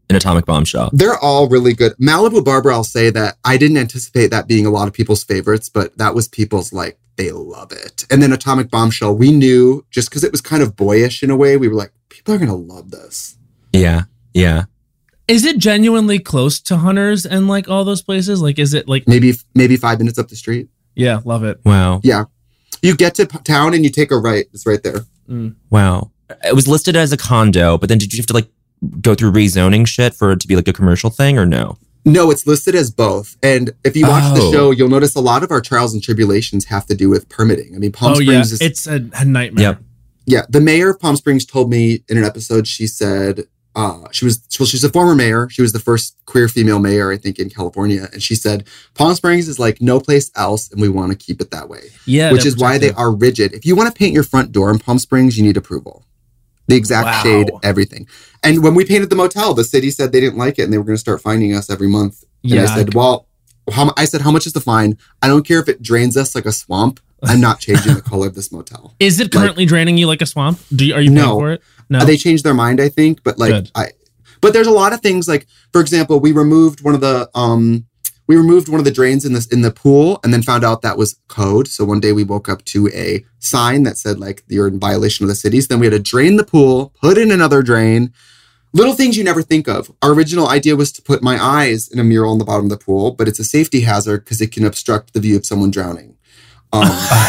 in Atomic Bombshell. They're all really good. Malibu Barber, I'll say that I didn't anticipate that being a lot of people's favorites, but that was people's like, they love it. And then Atomic Bombshell, we knew just because it was kind of boyish in a way, we were like, people are going to love this. Yeah. Yeah. Is it genuinely close to Hunters and like all those places? Like, is it like maybe maybe five minutes up the street? Yeah, love it. Wow. Yeah, you get to p- town and you take a right. It's right there. Mm. Wow. It was listed as a condo, but then did you have to like go through rezoning shit for it to be like a commercial thing, or no? No, it's listed as both. And if you watch Oh. the show, you'll notice a lot of our trials and tribulations have to do with permitting. I mean, Palm oh Springs yeah, is it's a, a nightmare. Yep. yeah. The mayor of Palm Springs told me in an episode. She said. Uh, she was, well, she's a former mayor. She was the first queer female mayor, I think, in California. And she said, Palm Springs is like no place else, and we want to keep it that way. Yeah. Which is why they are rigid. If you want to paint your front door in Palm Springs, you need approval. The exact Wow. shade, everything. And when we painted the motel, the city said they didn't like it, and they were going to start fining us every month. And Yeah, I said, well, how, mu- I said, how much is the fine? I don't care if it drains us like a swamp. I'm not changing the color of this motel. Is it currently like, draining you like a swamp? Do you, are you paying no. for it? No. Uh, they changed their mind, I think, but like Good. I but there's a lot of things like, for example, we removed one of the um we removed one of the drains in this in the pool and then found out that was code. So one day we woke up to a sign that said like you're in violation of the cities. Then we had to drain the pool, put in another drain. Little things you never think of. Our original idea was to put my eyes in a mural in the bottom of the pool, but it's a safety hazard because it can obstruct the view of someone drowning. Um,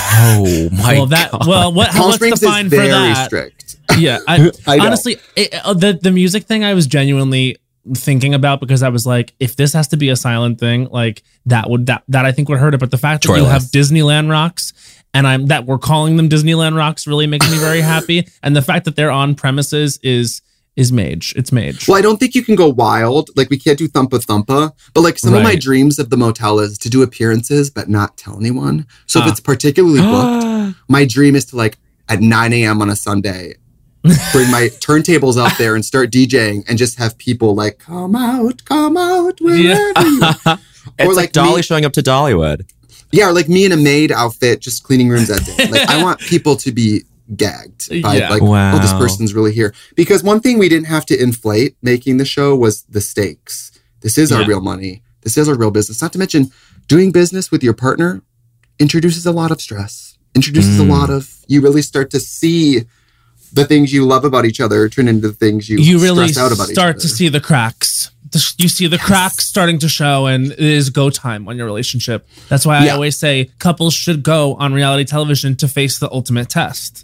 oh my well, that, God. Well, what, Palm what's Springs the fine is for very that? strict. Yeah, I, I know. honestly, it, uh, the the music thing I was genuinely thinking about because I was like, if this has to be a silent thing, like that would that that I think would hurt it. But the fact that Troy you have List. Disneyland Rocks and I'm that we're calling them Disneyland Rocks really makes me very happy. And the fact that they're on premises is is mage. It's mage. Well, I don't think you can go wild. Like we can't do Thumpa Thumpa, but like some of my Right. dreams of the motel is to do appearances, but not tell anyone. So Ah. if it's particularly booked, my dream is to like at nine a.m. on a Sunday, bring my turntables out there and start DJing and just have people like, come out, come out, wherever Yeah. you are. It's like, Dolly me, showing up to Dollywood. yeah, or like me in a maid outfit, just cleaning rooms that day. Like I want people to be gagged by Yeah. like, Wow. oh, this person's really here. Because one thing we didn't have to inflate making the show was the stakes. This is our Yeah. real money. This is our real business. Not to mention doing business with your partner introduces a lot of stress, introduces Mm. a lot of, you really start to see the things you love about each other turn into the things you, you really stress out about each start other. to see the cracks. The- You see the cracks starting to show, and it is go time on your relationship. That's why I Yeah. always say couples should go on reality television to face the ultimate test.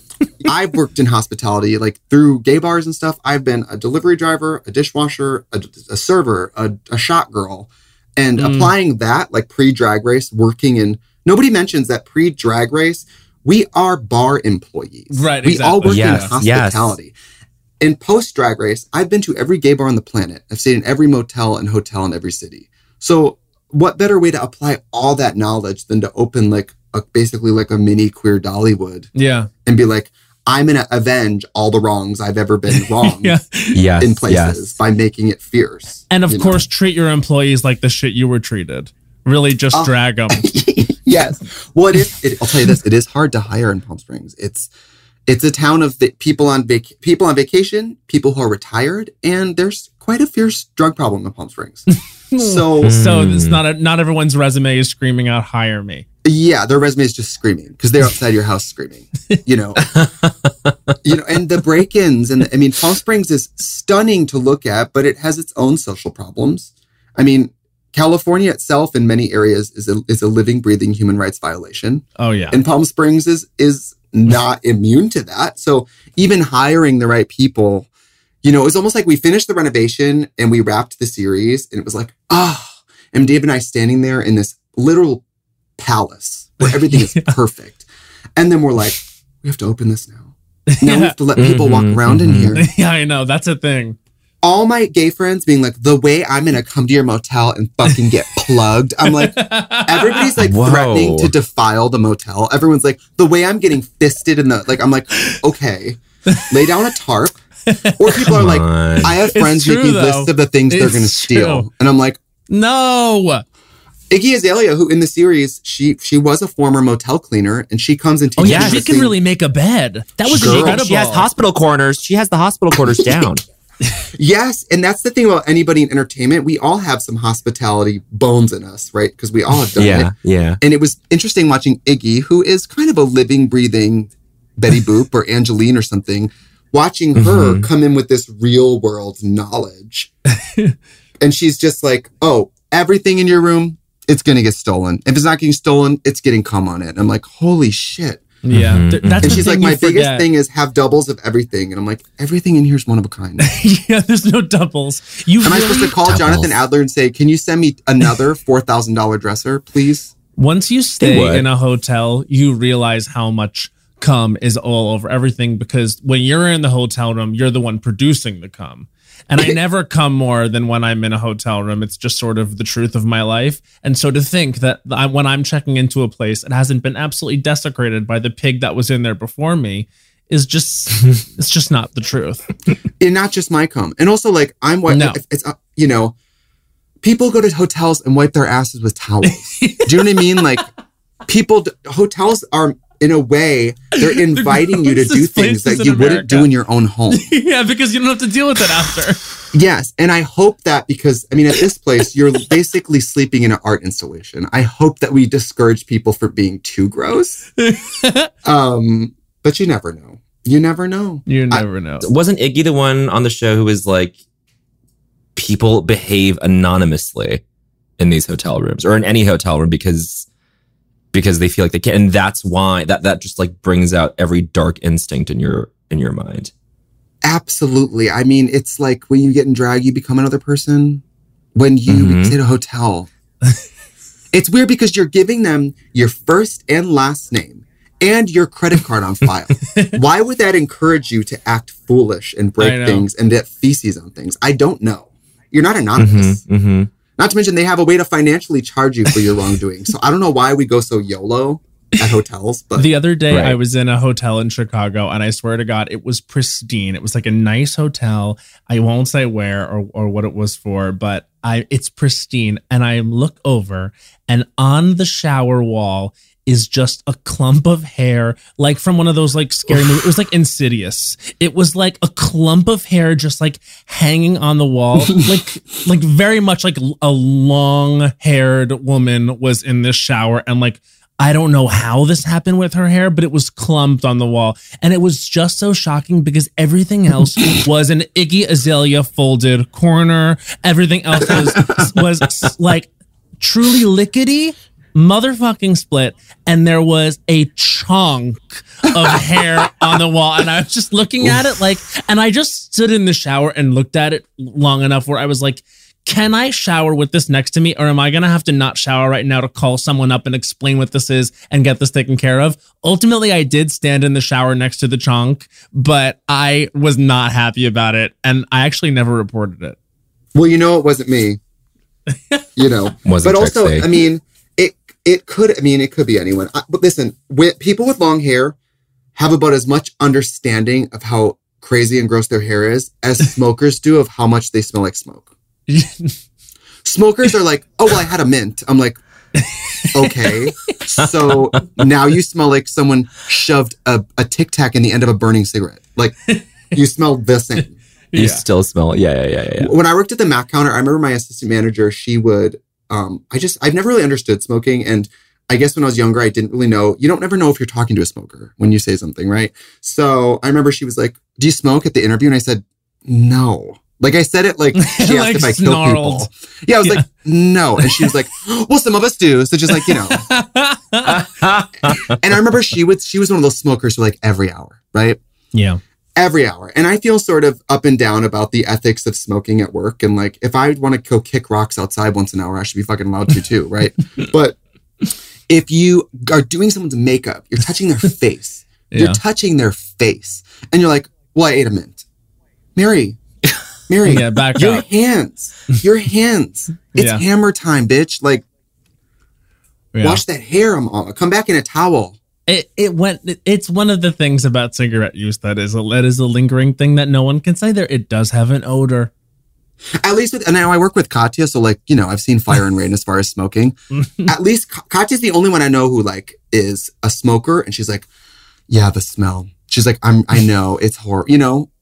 I've worked in hospitality, like through gay bars and stuff. I've been a delivery driver, a dishwasher, a, a server, a, a shot girl, and Mm. applying that like pre-drag race, working in, nobody mentions that pre-drag race, we are bar employees. Right, We all exactly. work Yes, in hospitality. In post-drag race, I've been to every gay bar on the planet. I've stayed in every motel and hotel in every city. So what better way to apply all that knowledge than to open like a, basically like a mini queer Dollywood Yeah. and be like, I'm going to avenge all the wrongs I've ever been wrong Yeah. Yes. in places yes. by making it fierce. And of you know? course, treat your employees like the shit you were treated. Really just Oh. drag them. Yes. Well, it is, it, I'll tell you this, it is hard to hire in Palm Springs. It's it's a town of va- people on vac- people on vacation, people who are retired, and there's quite a fierce drug problem in Palm Springs. So So it's not a, not everyone's resume is screaming out, hire me. yeah, their resume is just screaming because they're outside your house screaming, you know, you know, and the break-ins and I mean, Palm Springs is stunning to look at, but it has its own social problems. I mean, California itself in many areas is a, is a living, breathing human rights violation. Oh, yeah. And Palm Springs is, is not immune to that. So even hiring the right people, you know, it was almost like we finished the renovation and we wrapped the series and it was like, ah, oh. And Dave and I standing there in this literal palace where everything is perfect. And then we're like, we have to open this now. Now we have to let people walk Mhm, around in mhm. here. Yeah, I know. That's a thing. All my gay friends being like, the way I'm going to come to your motel and fucking get plugged. I'm like, everybody's like Whoa. threatening to defile the motel. Everyone's like, the way I'm getting fisted in the, like, I'm like, okay, lay down a tarp. Or people are like, on. I have It's friends true, making though. lists of the things they're It's going to steal. true. And I'm like, No. Iggy Azalea, who in the series, she she was a former motel cleaner and she comes into Oh, yeah. Yeah, She the can scene- really make a bed. That was Girl. incredible. She has hospital corners. She has the hospital corners down. Yes. And that's the thing about anybody in entertainment. We all have some hospitality bones in us, right? Because we all have done yeah, it. Yeah. And it was interesting watching Iggy, who is kind of a living, breathing Betty Boop or Angeline or something, watching her mm-hmm. come in with this real world knowledge. And she's just like, oh, everything in your room, it's going to get stolen. If it's not getting stolen, it's getting cum on it. And I'm like, holy shit. Yeah. Mm-hmm. Th- that's and she's like, my forget. biggest thing is have doubles of everything. And I'm like, everything in here is one of a kind. Yeah, there's no doubles. You Am really... I supposed to call doubles. Jonathan Adler and say, can you send me another four thousand dollars dresser, please? Once you stay in a hotel, you realize how much cum is all over everything, because when you're in the hotel room, you're the one producing the cum. And I never come more than when I'm in a hotel room. It's just sort of the truth of my life. And so to think that I, when I'm checking into a place, it hasn't been absolutely desecrated by the pig that was in there before me is just, it's just not the truth. And not just my cum. And also, like, I'm what no. it's, uh, you know, people go to hotels and wipe their asses with towels. Do you know what I mean? Like, people, hotels are, in a way, they're inviting you to do things that you America. wouldn't do in your own home. Yeah, because you don't have to deal with it after. Yes. And I hope that because, I mean, at this place, you're basically sleeping in an art installation. I hope that we discourage people for being too gross. um, but you never know. You never know. You never I, know. Wasn't Iggy the one on the show who was like, people behave anonymously in these hotel rooms or in any hotel room because... because they feel like they can, and that's why that that just like brings out every dark instinct in your in your mind. Absolutely. I mean, it's like when you get in drag, you become another person. When you mm-hmm. sit at a hotel, it's weird because you're giving them your first and last name and your credit card on file. Why would that encourage you to act foolish and break things and get feces on things? I don't know. You're not anonymous. Mm-hmm, mm-hmm. Not to mention they have a way to financially charge you for your wrongdoing. So I don't know why we go so YOLO at hotels. But the other day right. I was in a hotel in Chicago and I swear to God, it was pristine. It was like a nice hotel. I won't say where or, or what it was for, but I it's pristine. And I look over and on the shower wall is just a clump of hair, like from one of those like scary movies. It was like Insidious. It was like a clump of hair just like hanging on the wall. like like very much like a long-haired woman was in this shower. And like, I don't know how this happened with her hair, but it was clumped on the wall. And it was just so shocking because everything else was an Iggy Azalea folded corner. Everything else was, was like truly lickety. Motherfucking split, and there was a chunk of hair on the wall, and I was just looking at it like, and I just stood in the shower and looked at it long enough where I was like, can I shower with this next to me, or am I gonna have to not shower right now to call someone up and explain what this is and get this taken care of? Ultimately, I did stand in the shower next to the chunk, but I was not happy about it, and I actually never reported it. Well, you know, it wasn't me. You know, wasn't but also, Trixie. I mean. It could, I mean, it could be anyone. I, but listen, with, people with long hair have about as much understanding of how crazy and gross their hair is as smokers do of how much they smell like smoke. Smokers are like, oh, well, I had a mint. I'm like, okay. So now you smell like someone shoved a, a Tic Tac in the end of a burning cigarette. Like, you smell the same. You yeah. still smell, yeah, yeah, yeah, yeah. When I worked at the Mac counter, I remember my assistant manager, she would, Um, I just, I've never really understood smoking. And I guess when I was younger, I didn't really know. You don't never know if you're talking to a smoker when you say something, right? So I remember she was like, do you smoke at the interview? And I said, no. Like I said it like, she asked like if I snarled. kill people. Yeah, I was yeah. like, no. And she was like, well, some of us do. So just like, you know. And I remember she would, she was one of those smokers for like every hour, right? Yeah. Every hour. And I feel sort of up and down about the ethics of smoking at work. And like, if I want to go kick rocks outside once an hour, I should be fucking allowed to too, right? But if you are doing someone's makeup, you're touching their face. Yeah. You're touching their face. And you're like, well, I ate a mint. Mary, Mary, yeah, back your up. hands, your hands. It's yeah. hammer time, bitch. Like, yeah. wash that hair. I'm all, come back in a towel. It it went. It's one of the things about cigarette use that is a that is a lingering thing that no one can say. There, it does have an odor. At least, with, and now I work with Katya, so like you know, I've seen fire and rain as far as smoking. At least Katya's the only one I know who like is a smoker, and she's like, yeah, the smell. She's like, I'm. I know it's horrible. You know,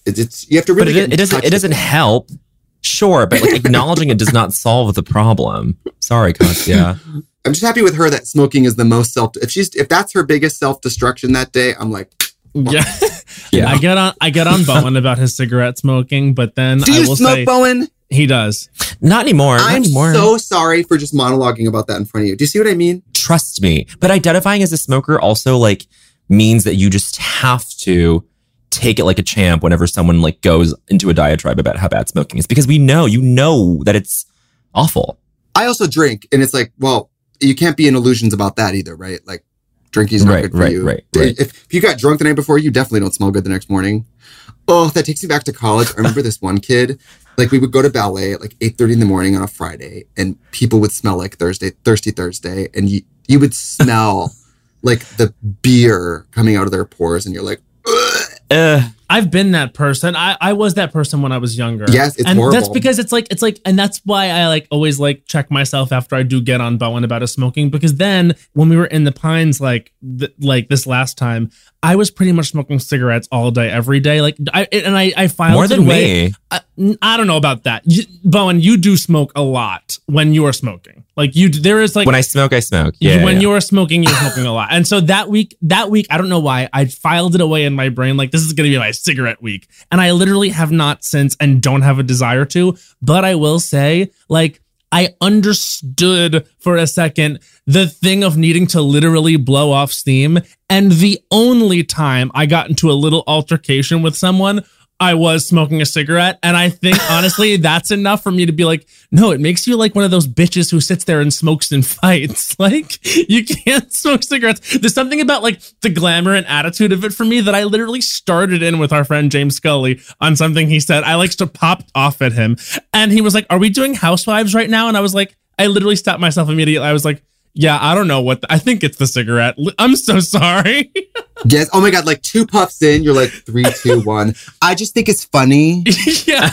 It's, it's you have to really. But it, it doesn't. It doesn't help. Sure, but like acknowledging it does not solve the problem. Sorry, Katya. I'm just happy with her that smoking is the most self. If she's if that's her biggest self destruction that day, I'm like, well, yeah, yeah. I get on. I get on Bowen about his cigarette smoking, but then do I you will smoke, say Bowen? He does. Not anymore. Not I'm anymore. so sorry for just monologuing about that in front of you. Do you see what I mean? Trust me. But identifying as a smoker also like means that you just have to take it like a champ whenever someone like goes into a diatribe about how bad smoking is, because we know, you know that it's awful. I also drink, and it's like, well, you can't be in illusions about that either, right? Like drinking's not right, good for right, you. Right, right, if, if you got drunk the night before, you definitely don't smell good the next morning. Oh, that takes me back to college. I remember this one kid, like we would go to ballet at like eight thirty in the morning on a Friday, and people would smell like Thursday, Thirsty Thursday, and you, you would smell like the beer coming out of their pores, and you're like, ugh. Uh, I've been that person. I, I was that person when I was younger. Yes, it's and horrible. That's because it's like, it's like, and that's why I like always like check myself after I do get on Bowen about his smoking, because then when we were in the Pines, like, th- like this last time, I was pretty much smoking cigarettes all day, every day. Like, I, and I, I filed more it than away. me. I, I don't know about that. You, Bowen, you do smoke a lot when you are smoking. Like you, there is like when I smoke, I smoke. Yeah. When yeah. you are smoking, you're smoking a lot. And so that week, that week, I don't know why, I filed it away in my brain. Like, this is going to be my cigarette week. And I literally have not since and don't have a desire to. But I will say, like, I understood for a second the thing of needing to literally blow off steam. And the only time I got into a little altercation with someone, I was smoking a cigarette. And I think, honestly, that's enough for me to be like, no, it makes you like one of those bitches who sits there and smokes and fights. Like, you can't smoke cigarettes. There's something about like the glamour and attitude of it for me that I literally started in with our friend James Scully on something he said. I like to pop off at him. And he was like, are we doing Housewives right now? And I was like, I literally stopped myself immediately. I was like, yeah, I don't know what, the, I think it's the cigarette. I'm so sorry. Yes. Oh my God. Like two puffs in, you're like three, two, one. I just think it's funny. Yeah.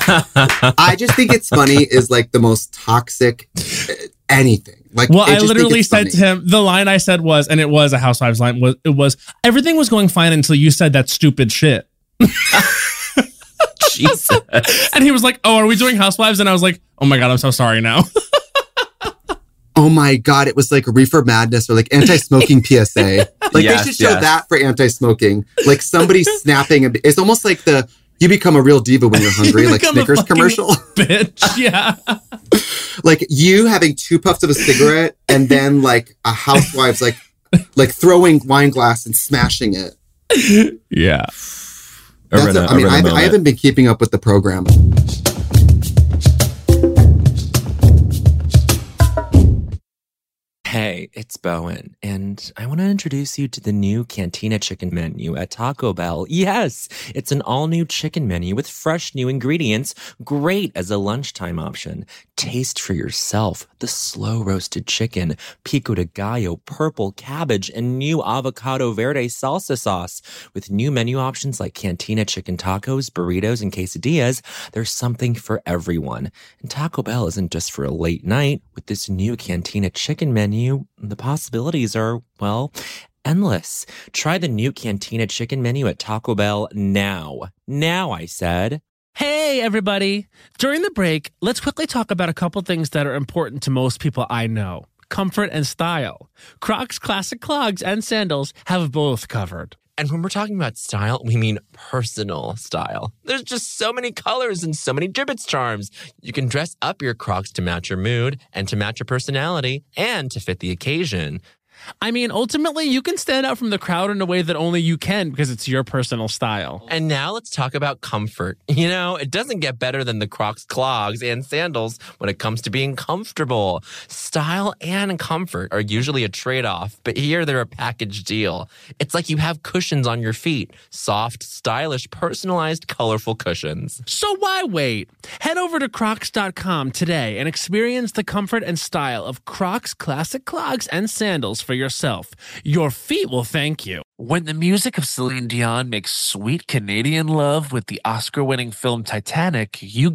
I just think it's funny is like the most toxic anything. Like, well, I, I literally said to him, the line I said was, and it was a Housewives line, was it was everything was going fine until you said that stupid shit. Jesus. And he was like, oh, are we doing Housewives? And I was like, oh my God, I'm so sorry now. Oh my God, it was like Reefer Madness or like anti-smoking P S A. Like yes, they should show yes. that for anti-smoking. Like somebody snapping. A, it's almost like the, you become a real diva when you're hungry, you like Snickers commercial. Bitch, yeah. Like you having two puffs of a cigarette and then like a housewife's like, like throwing wine glass and smashing it. Yeah. That's a, I mean, I've, I haven't been keeping up with the program. Hey, it's Bowen, and I want to introduce you to the new Cantina Chicken menu at Taco Bell. Yes, it's an all-new chicken menu with fresh new ingredients, great as a lunchtime option. Taste for yourself the slow-roasted chicken, pico de gallo, purple cabbage, and new avocado verde salsa sauce. With new menu options like Cantina Chicken tacos, burritos, and quesadillas, there's something for everyone. And Taco Bell isn't just for a late night. With this new Cantina Chicken menu, the possibilities are, well, endless. Try the new Cantina Chicken menu at Taco Bell now. Now, I said. Hey, everybody. During the break, let's quickly talk about a couple things that are important to most people I know. Comfort and style. Crocs classic clogs and sandals have both covered. And when we're talking about style, we mean personal style. There's just so many colors and so many Jibbitz charms. You can dress up your Crocs to match your mood and to match your personality and to fit the occasion. I mean, ultimately, you can stand out from the crowd in a way that only you can because it's your personal style. And now let's talk about comfort. You know, it doesn't get better than the Crocs clogs and sandals when it comes to being comfortable. Style and comfort are usually a trade-off, but here they're a package deal. It's like you have cushions on your feet. Soft, stylish, personalized, colorful cushions. So why wait? Head over to crocs dot com today and experience the comfort and style of Crocs classic clogs and sandals for yourself. Your feet will thank you. When the music of Celine Dion makes sweet Canadian love with the Oscar-winning film Titanic, you get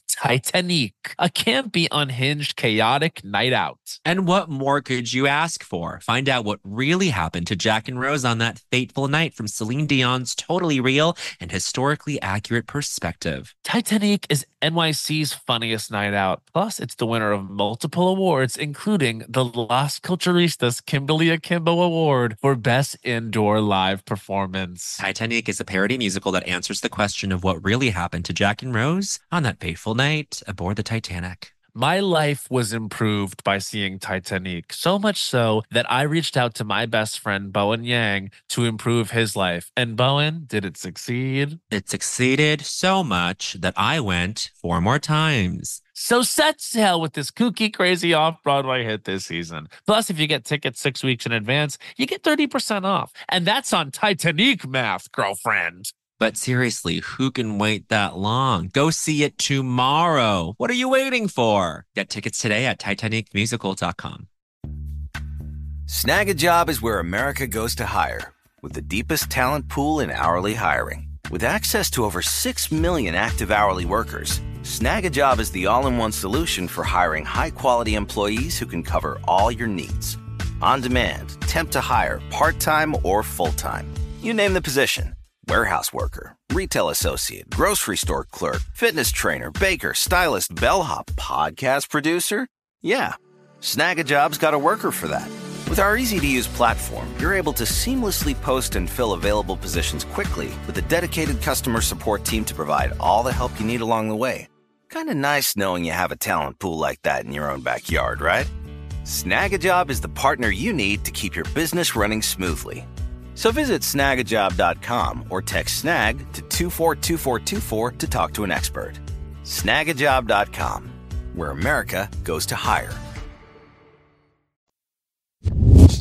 Titanic, a campy, unhinged, chaotic night out. And what more could you ask for? Find out what really happened to Jack and Rose on that fateful night from Celine Dion's totally real and historically accurate perspective. Titanic is N Y C's funniest night out. Plus, it's the winner of multiple awards, including the Las Culturistas Kimberly Akimbo Award for Best Indoor Live Performance. Titanic is a parody musical that answers the question of what really happened to Jack and Rose on that fateful night aboard the Titanic. My life was improved by seeing Titanic, so much so that I reached out to my best friend, Bowen Yang, to improve his life. And Bowen, did it succeed? It succeeded so much that I went four more times. So set sail with this kooky, crazy off-Broadway hit this season. Plus, if you get tickets six weeks in advance, you get thirty percent off. And that's on Titanic math, girlfriend. But seriously, who can wait that long? Go see it tomorrow. What are you waiting for? Get tickets today at Titanic Musical dot com. Snag a Job is where America goes to hire, with the deepest talent pool in hourly hiring. With access to over six million active hourly workers, Snag a Job is the all-in-one solution for hiring high-quality employees who can cover all your needs. On demand, temp to hire, part-time or full-time. You name the position. Warehouse worker, retail associate, grocery store clerk, fitness trainer, baker, stylist, bellhop, podcast producer? Yeah, Snag a Job's got a worker for that. With our easy-to-use platform, you're able to seamlessly post and fill available positions quickly with a dedicated customer support team to provide all the help you need along the way. Kind of nice knowing you have a talent pool like that in your own backyard, right? Snag a Job is the partner you need to keep your business running smoothly. So visit snag a job dot com or text snag to two four two four two four to talk to an expert. snag a job dot com, where America goes to hire. I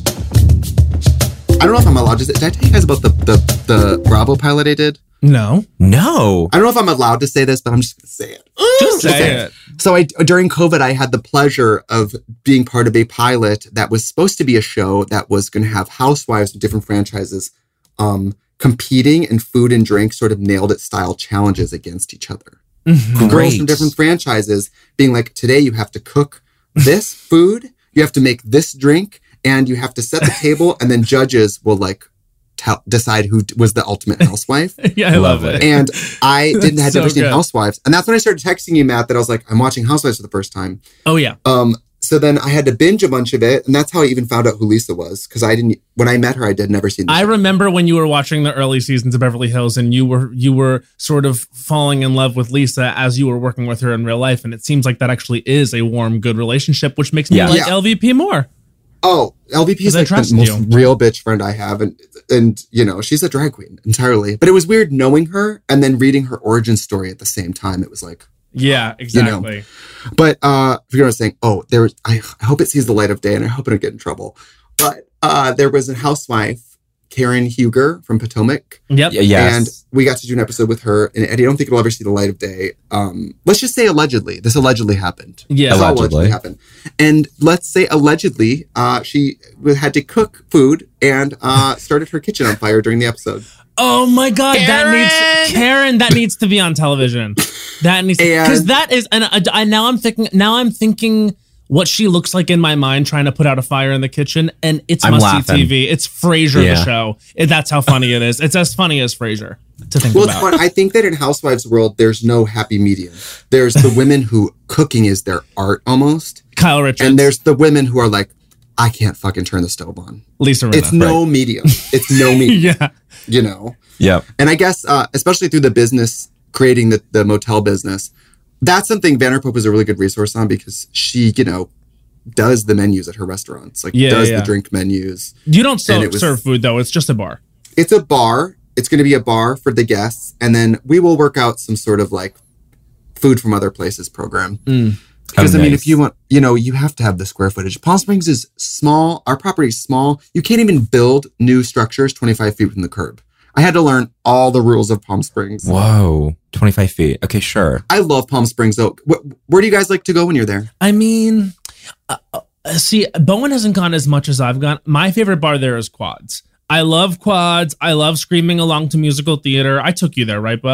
don't know if I'm allowed to say. Did I tell you guys about the, the, the Bravo pilot I did? No. No. I don't know if I'm allowed to say this, but I'm just going to say it. Just say it. So I, during COVID, I had the pleasure of being part of a pilot that was supposed to be a show that was going to have housewives of different franchises um, competing in food and drink sort of nailed it style challenges against each other. Mm-hmm. Girls from different franchises being like, today you have to cook this food, you have to make this drink, and you have to set the table, and then judges will like Tell, decide who was the ultimate housewife. Yeah, I love, love it. And I didn't have so never seen good. Housewives. And that's when I started texting you, Matt, that I was like, I'm watching Housewives for the first time. Oh, yeah. Um. So then I had to binge a bunch of it. And that's how I even found out who Lisa was. Because I didn't, when I met her, I did never seen the I show. remember when you were watching the early seasons of Beverly Hills and you were you were sort of falling in love with Lisa as you were working with her in real life. And it seems like that actually is a warm, good relationship, which makes me Yeah. like Yeah. L V P more. Oh, L V P is I like the trust most you. real bitch friend I have. And, and, you know, she's a drag queen entirely. But it was weird knowing her and then reading her origin story at the same time. It was like, Yeah, exactly. You know. But uh, I forget what I was saying. Oh, there was, I, I hope it sees the light of day and I hope I don't get in trouble. But uh, there was a housewife, Karen Huger from Potomac. Yep. Y- yes. And we got to do an episode with her. And I don't think it'll ever see the light of day. Um, let's just say allegedly. This allegedly happened. Yeah. This all Allegedly. allegedly happened. And let's say allegedly, uh, she had to cook food and uh, started her kitchen on fire during the episode. Oh my God, Karen! that needs Karen. That needs to be on television. That needs because And- that is, and I, I now I'm thinking. Now I'm thinking what she looks like in my mind, trying to put out a fire in the kitchen, and it's I'm must see laughing. T V. It's Frasier Yeah. the show. It, that's how funny it is. It's as funny as Frasier to think Well, it's about. fun. I think that in Housewives world, there's no happy medium. There's the women who cooking is their art almost. Kyle Richards And there's the women who are like, I can't fucking turn the stove on. Lisa Rinna. It's no medium. It's no medium, yeah. you know? Yep. And I guess, uh, especially through the business, creating the, the motel business, that's something Vanderpump is a really good resource on because she, you know, does the menus at her restaurants, like Yeah, does yeah. the drink menus. You don't serve, And it was- serve food though. It's just a bar. It's a bar. It's going to be a bar for the guests. And then we will work out some sort of like food from other places program. Because Oh, I mean, nice. if you want, you know, you have to have the square footage. Palm Springs is small. Our property is small. You can't even build new structures twenty-five feet from the curb. I had to learn all the rules of Palm Springs. Whoa. twenty-five feet. Okay, sure. I love Palm Springs though. Wh- where do you guys like to go when you're there? I mean, uh, uh, see, Bowen hasn't gone as much as I've gone. My favorite bar there is Quads. I love Quads. I love screaming along to musical theater. I took you there, right, Bo?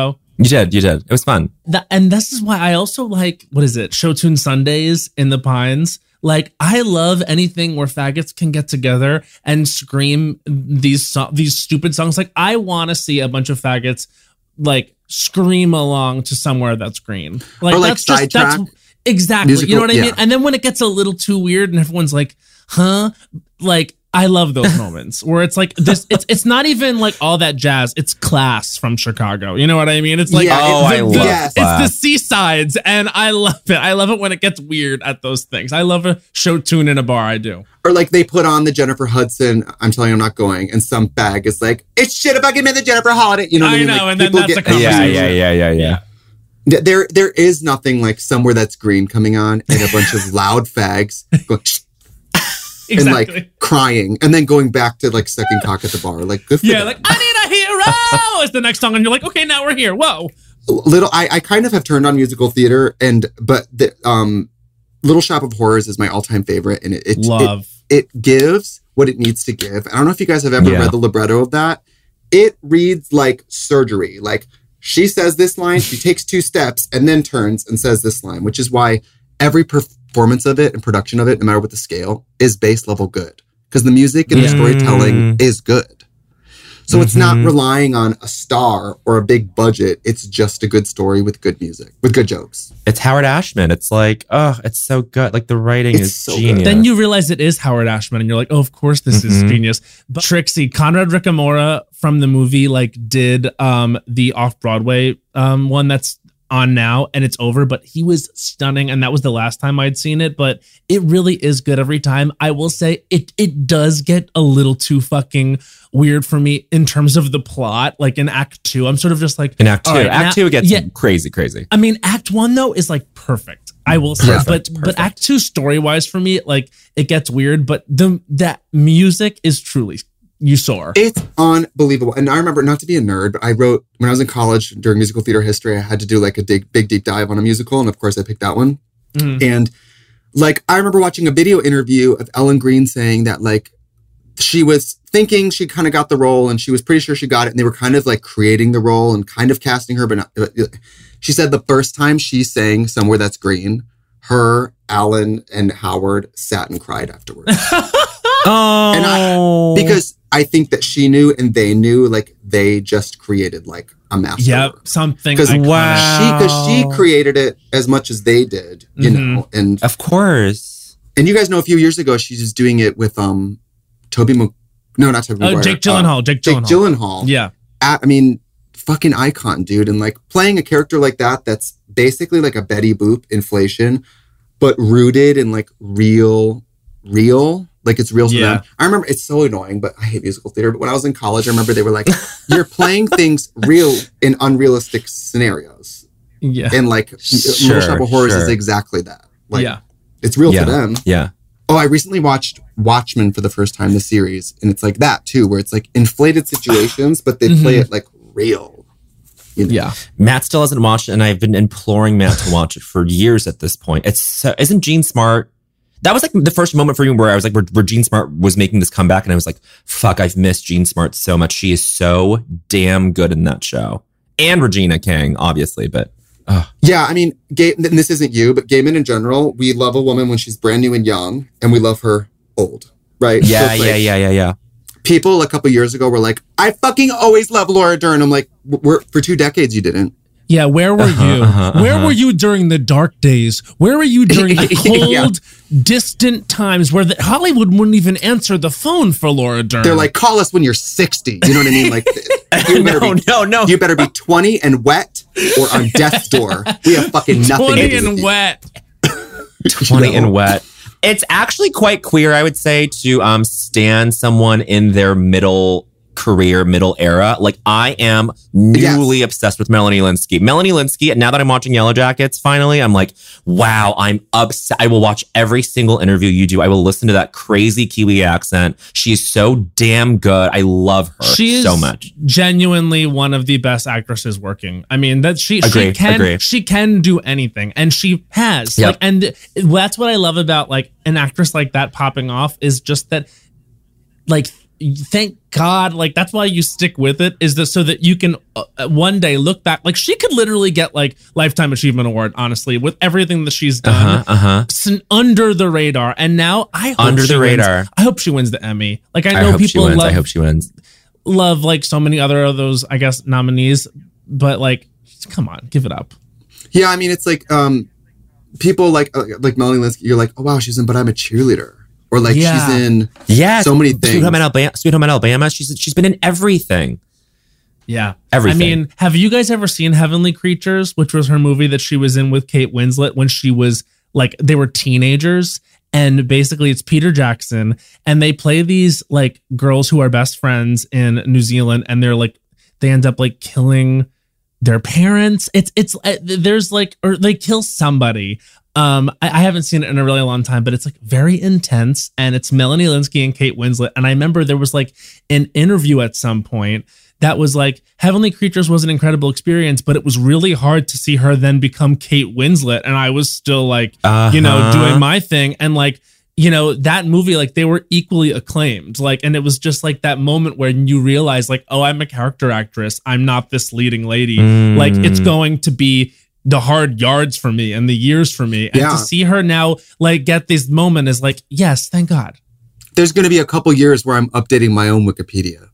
You did, you did. It was fun. That, and this is why I also like, what is it? Show Tune Sundays in the Pines. Like, I love anything where faggots can get together and scream these so- these stupid songs. Like, I want to see a bunch of faggots like scream along to Somewhere That's Green. Like, or like that's just that's exactly musical, you know what I mean. Yeah. And then when it gets a little too weird and everyone's like, "Huh?" Like, I love those moments where it's like this. It's it's not even like all that jazz. It's Class from Chicago. You know what I mean? It's like yeah, oh, the, I love the, yes. It's the Seasides, and I love it. I love it when it gets weird at those things. I love a show tune in a bar. I do. Or like they put on the Jennifer Hudson, I'm telling you I'm not going, and some bag is like, it's shit about giving me the Jennifer Holiday. You know what I mean? I know, like, and then that's get, a conversation. Yeah, yeah, yeah, yeah, yeah. There, there is nothing like Somewhere That's Green coming on and a bunch of loud fags going, exactly. and like crying, and then going back to like second cock at the bar. Like, good for yeah, them. like I need a hero is the next song, and you're like, okay, now we're here. Whoa. Little, I, I kind of have turned on musical theater, and but the um, Little Shop of Horrors is my all-time favorite, and it it, love it, it gives what it needs to give. I don't know if you guys have ever yeah. read the libretto of that. It reads like surgery. Like, she says this line, she takes two steps, and then turns and says this line, which is why every performance of it and production of it, no matter what the scale, is base level good. Because the music and the storytelling is good. So mm-hmm. it's not relying on a star or a big budget. It's just a good story with good music, with good jokes. It's Howard Ashman. It's like, oh, it's so good. Like, the writing it's is so genius. Good. Then you realize it is Howard Ashman, and you're like, oh, of course this mm-hmm. is genius. But Trixie, Conrad Ricamora from the movie, like, did um, the off-Broadway um, one that's on now, and it's over, but he was stunning, and that was the last time I'd seen it, but it really is good every time. I will say it it does get a little too fucking weird for me in terms of the plot. Like in Act Two, I'm sort of just like in Act Two. Right, Act now, Two gets yeah, crazy, crazy. I mean, Act One though is like perfect. I will say, perfect, but perfect. but Act Two story wise for me, like it gets weird. But the that music is truly. You soar. It's unbelievable. And I remember, not to be a nerd, but I wrote, when I was in college during musical theater history, I had to do like a big, big deep dive on a musical. And of course I picked that one. Mm. And like, I remember watching a video interview of Ellen Greene saying that like, she was thinking she kind of got the role and she was pretty sure she got it. And they were kind of like creating the role and kind of casting her. But not, she said the first time she sang Somewhere That's Green, her, Alan, and Howard sat and cried afterwards. Oh, and I, because I think that she knew and they knew, like they just created like a masterwork. Yep, something. Because wow. she, because she created it as much as they did, you mm-hmm. know. And of course, and you guys know a few years ago she was doing it with um, Toby. Mo- no, not Toby. Oh, Maguire. Jake Gyllenhaal. Uh, Jake Jake Gyllenhaal. Gyllenhaal. Yeah. At, I mean, fucking icon, dude. And like playing a character like that, that's basically like a Betty Boop inflation, but rooted in like real, real. Like it's real to yeah. them. I remember, it's so annoying, but I hate musical theater. But when I was in college, I remember they were like, you're playing things real in unrealistic scenarios. Yeah. And like sure, Little Shop of Horrors sure. is exactly that. Like, yeah. It's real yeah. to them. Yeah. Oh, I recently watched Watchmen for the first time, the series. And it's like that too, where it's like inflated situations, but they mm-hmm. play it like real. You know? Yeah. Matt still hasn't watched it, and I've been imploring Matt to watch it for years at this point. It's so, isn't Jean Smart? That was like the first moment for me where I was like, where, where Jean Smart was making this comeback, and I was like, fuck, I've missed Jean Smart so much. She is so damn good in that show. And Regina King, obviously, but. Uh. Yeah, I mean, gay, and this isn't you, but gay men in general, we love a woman when she's brand new and young, and we love her old, right? Yeah, so yeah, like, yeah, yeah, yeah. People a couple years ago were like, I fucking always love Laura Dern. I'm like, we're, for two decades you didn't. Yeah, where were uh-huh, you? Uh-huh, where uh-huh. were you during the dark days? Where were you during the cold, yeah. distant times where the, Hollywood wouldn't even answer the phone for Laura Dern? They're like, call us when you're sixty. You know what I mean? Like, you better no, be, no, no. You better be twenty and wet or on death's door. We have fucking nothing twenty to do and with you. wet. twenty you know? and wet. It's actually quite queer, I would say, to um stand someone in their middle career, middle era. Like, I am newly yes. obsessed with Melanie Lynskey. Melanie Lynskey, and now that I'm watching Yellow Jackets, finally, I'm like, wow, I'm upset. I will watch every single interview you do. I will listen to that crazy Kiwi accent. She is so damn good. I love her she is so much. Genuinely one of the best actresses working. I mean, that she agree, she can agree. she can do anything, and she has. Yep. Like, and that's what I love about like an actress like that popping off is just that, like. thank God, like that's why you stick with it, is that so that you can uh, one day look back. Like she could literally get like Lifetime Achievement Award, honestly, with everything that she's done, uh-huh, uh-huh. under the radar. And now I hope under she the wins. radar. I hope she wins the Emmy. Like I know I hope people she wins. love. I hope she wins. Love like so many other of those, I guess, nominees, but like, come on, give it up. Yeah, I mean, it's like um, people like uh, like Melanie Linsky. You're like, oh wow, she's in But I'm a Cheerleader. Or like yeah. she's in yeah, so many things. Sweet Home Alabama. Sweet Home Alabama. She's she's been in everything. Yeah, everything. I mean, have you guys ever seen Heavenly Creatures, which was her movie that she was in with Kate Winslet when she was like they were teenagers, and basically it's Peter Jackson, and they play these like girls who are best friends in New Zealand, and they're like they end up like killing their parents. It's it's uh, there's like or they kill somebody. Um, I, I haven't seen it in a really long time, but it's like very intense, and it's Melanie Linsky and Kate Winslet. And I remember there was like an interview at some point that was like Heavenly Creatures was an incredible experience, but it was really hard to see her then become Kate Winslet. And I was still like, uh-huh. you know, doing my thing. And like, you know, that movie, like they were equally acclaimed. Like, and it was just like that moment where you realize like, oh, I'm a character actress. I'm not this leading lady. Mm. Like it's going to be the hard yards for me and the years for me. And yeah. to see her now like get this moment is like, yes, thank God. There's going to be a couple years where I'm updating my own Wikipedia,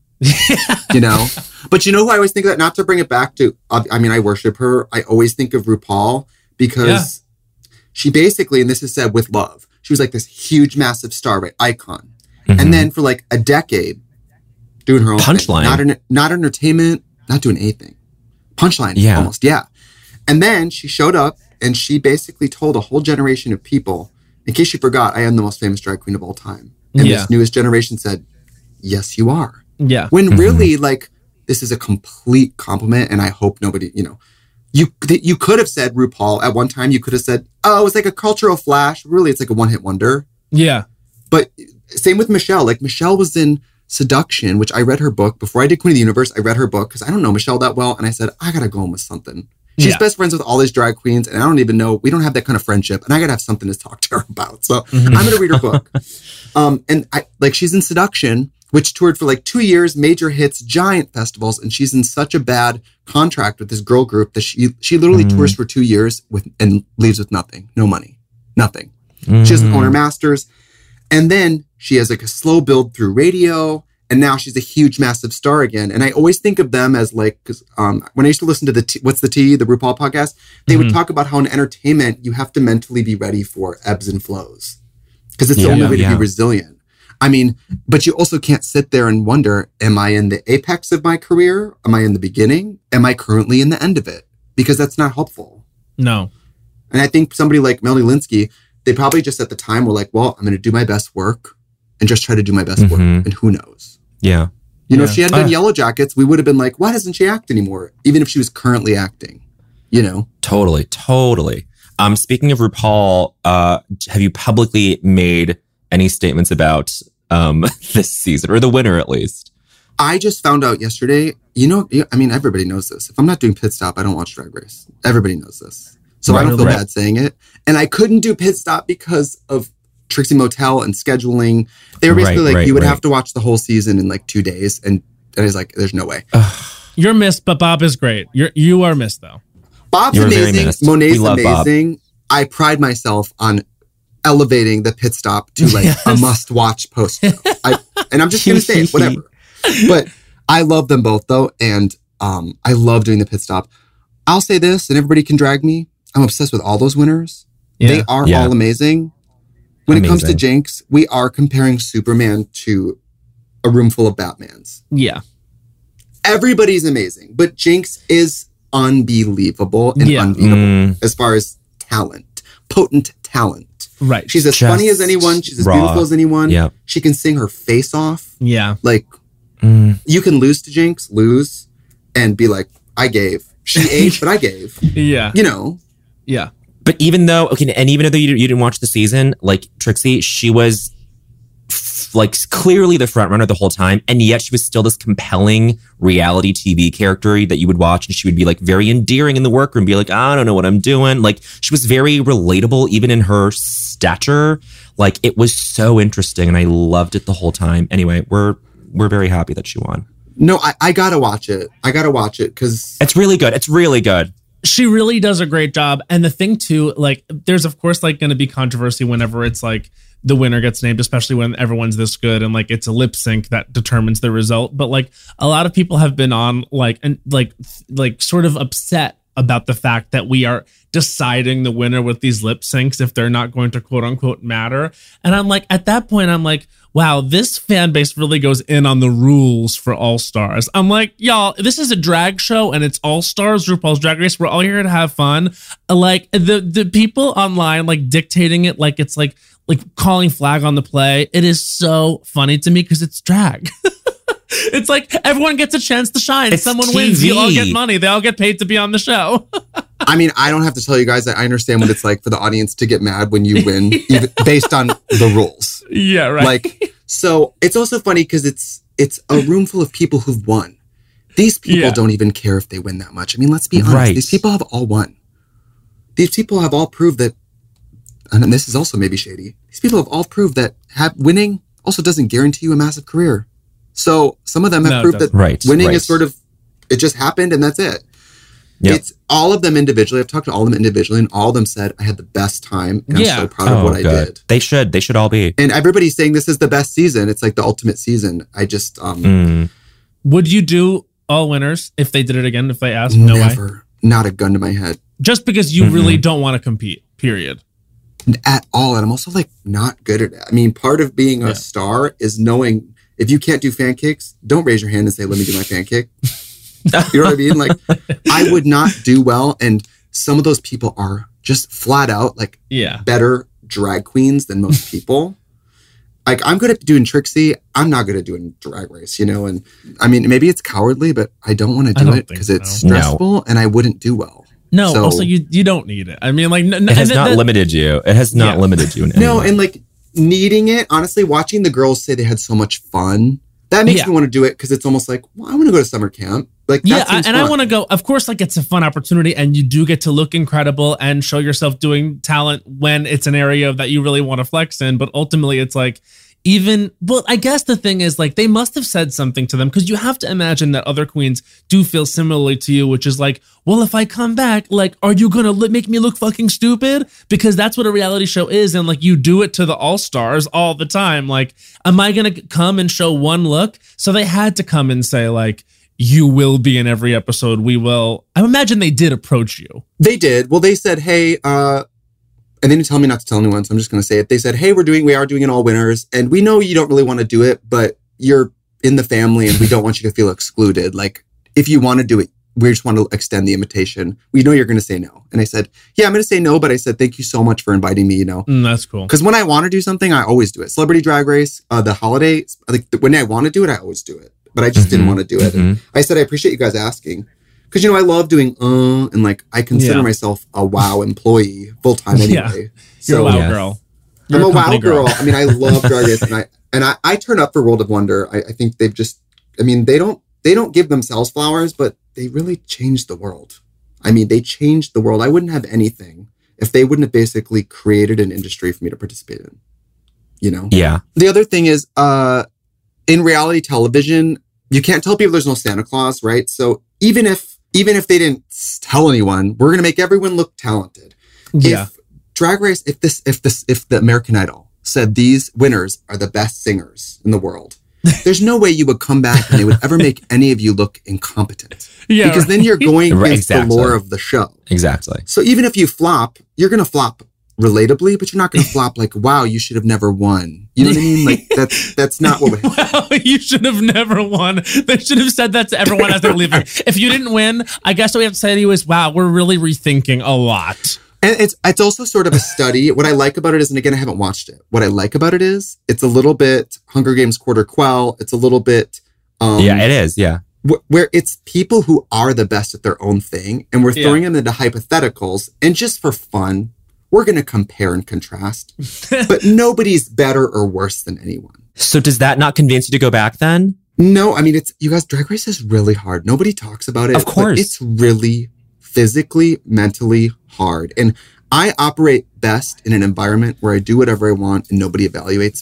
you know, but you know who I always think of that, not to bring it back to, I mean, I worship her. I always think of RuPaul because yeah. she basically, and this is said with love, she was like this huge, massive star, right? Icon. Mm-hmm. And then for like a decade doing her own Punchline. Thing. Not, not entertainment, not doing anything. Punchline. Yeah. Almost. Yeah. And then she showed up and she basically told a whole generation of people, in case you forgot, I am the most famous drag queen of all time. And yeah. this newest generation said, yes, you are. Yeah. When mm-hmm. really, like, this is a complete compliment. And I hope nobody, you know, you th- you could have said RuPaul at one time. You could have said, oh, it's like a cultural flash. Really, it's like a one-hit wonder. Yeah. But same with Michelle. Like, Michelle was in Seduction, which I read her book. Before I did Queen of the Universe, I read her book because I don't know Michelle that well. And I said, I got to go in with something. She's yeah. best friends with all these drag queens, and I don't even know. We don't have that kind of friendship, and I gotta have something to talk to her about. So mm-hmm. I'm gonna read her book. um, and I like she's in Seduction, which toured for like two years, major hits, giant festivals, and she's in such a bad contract with this girl group that she she literally mm-hmm. tours for two years with and leaves with nothing, no money, nothing. Mm-hmm. She doesn't own her masters, and then she has like a slow build through radio. And now she's a huge, massive star again. And I always think of them as like, because um, when I used to listen to the T- What's the Tea, the RuPaul podcast, they mm-hmm. would talk about how in entertainment, you have to mentally be ready for ebbs and flows. Because it's yeah, the only way to yeah. be resilient. I mean, but you also can't sit there and wonder, am I in the apex of my career? Am I in the beginning? Am I currently in the end of it? Because that's not helpful. No. And I think somebody like Melanie Linsky, they probably just at the time were like, well, I'm going to do my best work and just try to do my best mm-hmm. work. And who knows? Yeah. You know, yeah. if she had done uh, Yellow Jackets, we would have been like, why doesn't she act anymore? Even if she was currently acting, you know? Totally, totally. Um, speaking of RuPaul, uh, have you publicly made any statements about um, this season, or the winner at least? I just found out yesterday, you know, I mean, everybody knows this. If I'm not doing Pit Stop, I don't watch Drag Race. Everybody knows this. So right, I don't feel right. bad saying it. And I couldn't do Pit Stop because of Trixie Motel and scheduling. They were basically right, like, right, you would right. have to watch the whole season in like two days. And, and I was like, there's no way. You're missed, but Bob is great. You're, you are missed though. Bob's You're amazing. Monet's amazing. Bob. I pride myself on elevating the Pit Stop to like yes. a must watch post. I, and I'm just going to say it, whatever. But I love them both though. And um, I love doing the Pit Stop. I'll say this, and everybody can drag me. I'm obsessed with all those winners. Yeah. They are yeah. all amazing. When amazing. It comes to Jinx, we are comparing Superman to a room full of Batmans. Yeah. Everybody's amazing, but Jinx is unbelievable and yeah. unbeatable mm. as far as talent, potent talent. Right. She's as Just funny as anyone. She's as raw. beautiful as anyone. Yep. She can sing her face off. Yeah. Like, mm. you can lose to Jinx, lose, and be like, I gave. She ate, but I gave. Yeah. You know? Yeah. But even though, okay, and even though you, you didn't watch the season, like Trixie, she was f- like clearly the front runner the whole time. And yet she was still this compelling reality T V character that you would watch. And she would be like very endearing in the workroom, be like, I don't know what I'm doing. Like she was very relatable, even in her stature. Like it was so interesting. And I loved it the whole time. Anyway, we're we're very happy that she won. No, I, I gotta watch it. I gotta watch it because it's really good. It's really good. She really does a great job. And the thing too, like, there's of course like going to be controversy whenever it's like the winner gets named, especially when everyone's this good and like it's a lip sync that determines the result. But like a lot of people have been on like and like like sort of upset about the fact that we are deciding the winner with these lip syncs if they're not going to quote unquote matter. And I'm like, at that point, I'm like, wow, this fan base really goes in on the rules for All Stars. I'm like, y'all, this is a drag show and it's All Stars, RuPaul's Drag Race. We're all here to have fun. Like the the people online like dictating it like it's like like calling flag on the play. It is so funny to me because it's drag. It's like everyone gets a chance to shine. It's Someone T V. wins. You all get money. They all get paid to be on the show. I mean, I don't have to tell you guys that I understand what it's like for the audience to get mad when you win even based on the rules. Yeah, right. Like, so it's also funny because it's it's a room full of people who've won. These people Yeah. don't even care if they win that much. I mean, let's be honest. Right. These people have all won. These people have all proved that, and this is also maybe shady, these people have all proved that have, winning also doesn't guarantee you a massive career. So some of them have No, it proved that doesn't. Right, winning right. is sort of, it just happened and that's it. Yep. It's all of them individually. I've talked to all of them individually and all of them said, I had the best time and Yeah. I'm so proud of what I good. did. They should. They should all be. And everybody's saying this is the best season. It's like the ultimate season. I just, um, Mm. Would you do all winners if they did it again? If they asked, no way. never, not a gun to my head Just because you Mm-hmm. really don't want to compete. Period. at all. And I'm also like not good at it. I mean, part of being a Yeah. star is knowing if you can't do pancakes, don't raise your hand and say, let me do my pancake. You know what I mean? Like I would not do well. And some of those people are just flat out like Yeah. better drag queens than most people. Like I'm good at doing Trixie. I'm not good at doing Drag Race, you know? And I mean, maybe it's cowardly, but I don't want to I do don't it think because it's so. No. stressful and I wouldn't do well. No, So- also you you don't need it. I mean, like, n- n- It has and not that- limited you. It has not Yeah. limited you in any No, way. and like needing it, honestly, watching the girls say they had so much fun, that makes Yeah. me want to do it because it's almost like, well, I want to go to summer camp. Like, that Yeah, I, seems and I fun. want to go. Of course, like it's a fun opportunity, and you do get to look incredible and show yourself doing talent when it's an area that you really want to flex in. But ultimately, it's like even. Well, I guess the thing is, like, they must have said something to them because you have to imagine that other queens do feel similarly to you, which is like, well, if I come back, like, are you gonna li- make me look fucking stupid? Because that's what a reality show is, and like you do it to the all stars all the time. Like, am I gonna come and show one look? So they had to come and say like, you will be in every episode. We will. I imagine they did approach you. They did. Well, they said, hey, uh, and they didn't tell me not to tell anyone, so I'm just going to say it. They said, hey, we're doing, we are doing an all winners, and we know you don't really want to do it, but you're in the family and we don't want you to feel excluded. Like, if you want to do it, we just want to extend the invitation. We know you're going to say no. And I said, yeah, I'm going to say no, but I said, thank you so much for inviting me, you know. Mm, that's cool. Because when I want to do something, I always do it. Celebrity Drag Race, uh, the holidays, like when I want to do it, I always do it. But I just Mhm, didn't want to do it. And mhm. I said, I appreciate you guys asking. Because, you know, I love doing, uh, and like, I consider Yeah. myself a WoW employee full time Yeah. anyway. You're So a wow Yes. girl. I'm You're a WoW company girl. I mean, I love Drag Race and I, and I, I turn up for World of Wonder. I, I think they've just, I mean, they don't, they don't give themselves flowers, but they really changed the world. I mean, they changed the world. I wouldn't have anything if they wouldn't have basically created an industry for me to participate in, you know? Yeah. The other thing is, uh, in reality television, you can't tell people there's no Santa Claus, right? So even if, even if they didn't tell anyone, we're going to make everyone look talented. Yeah. If Drag Race, if this, if this, if the American Idol said these winners are the best singers in the world, there's no way you would come back and they would ever make any of you look incompetent. Yeah, Because then you're going Right, against exactly. the lore of the show. Exactly. So even if you flop, you're going to flop relatably, but you're not going to flop like, wow, you should have never won. You know what I mean? Like that's, that's not what would happen. Well, you should have never won. They should have said that to everyone as they're leaving. If you didn't win, I guess what we have to say to you is, wow, we're really rethinking a lot. And it's it's also sort of a study. What I like about it is, and again, I haven't watched it. What I like about it is, it's a little bit Hunger Games Quarter Quell. It's a little bit, um, Yeah, it is. Yeah. wh- where it's people who are the best at their own thing, and we're Yeah. throwing them into hypotheticals, and just for fun, we're going to compare and contrast. But nobody's better or worse than anyone. So does that not convince you to go back then? No, I mean, it's you guys. Drag Race is really hard. Nobody talks about it. Of course. but it's really physically, mentally hard. And I operate best in an environment where I do whatever I want and nobody evaluates me.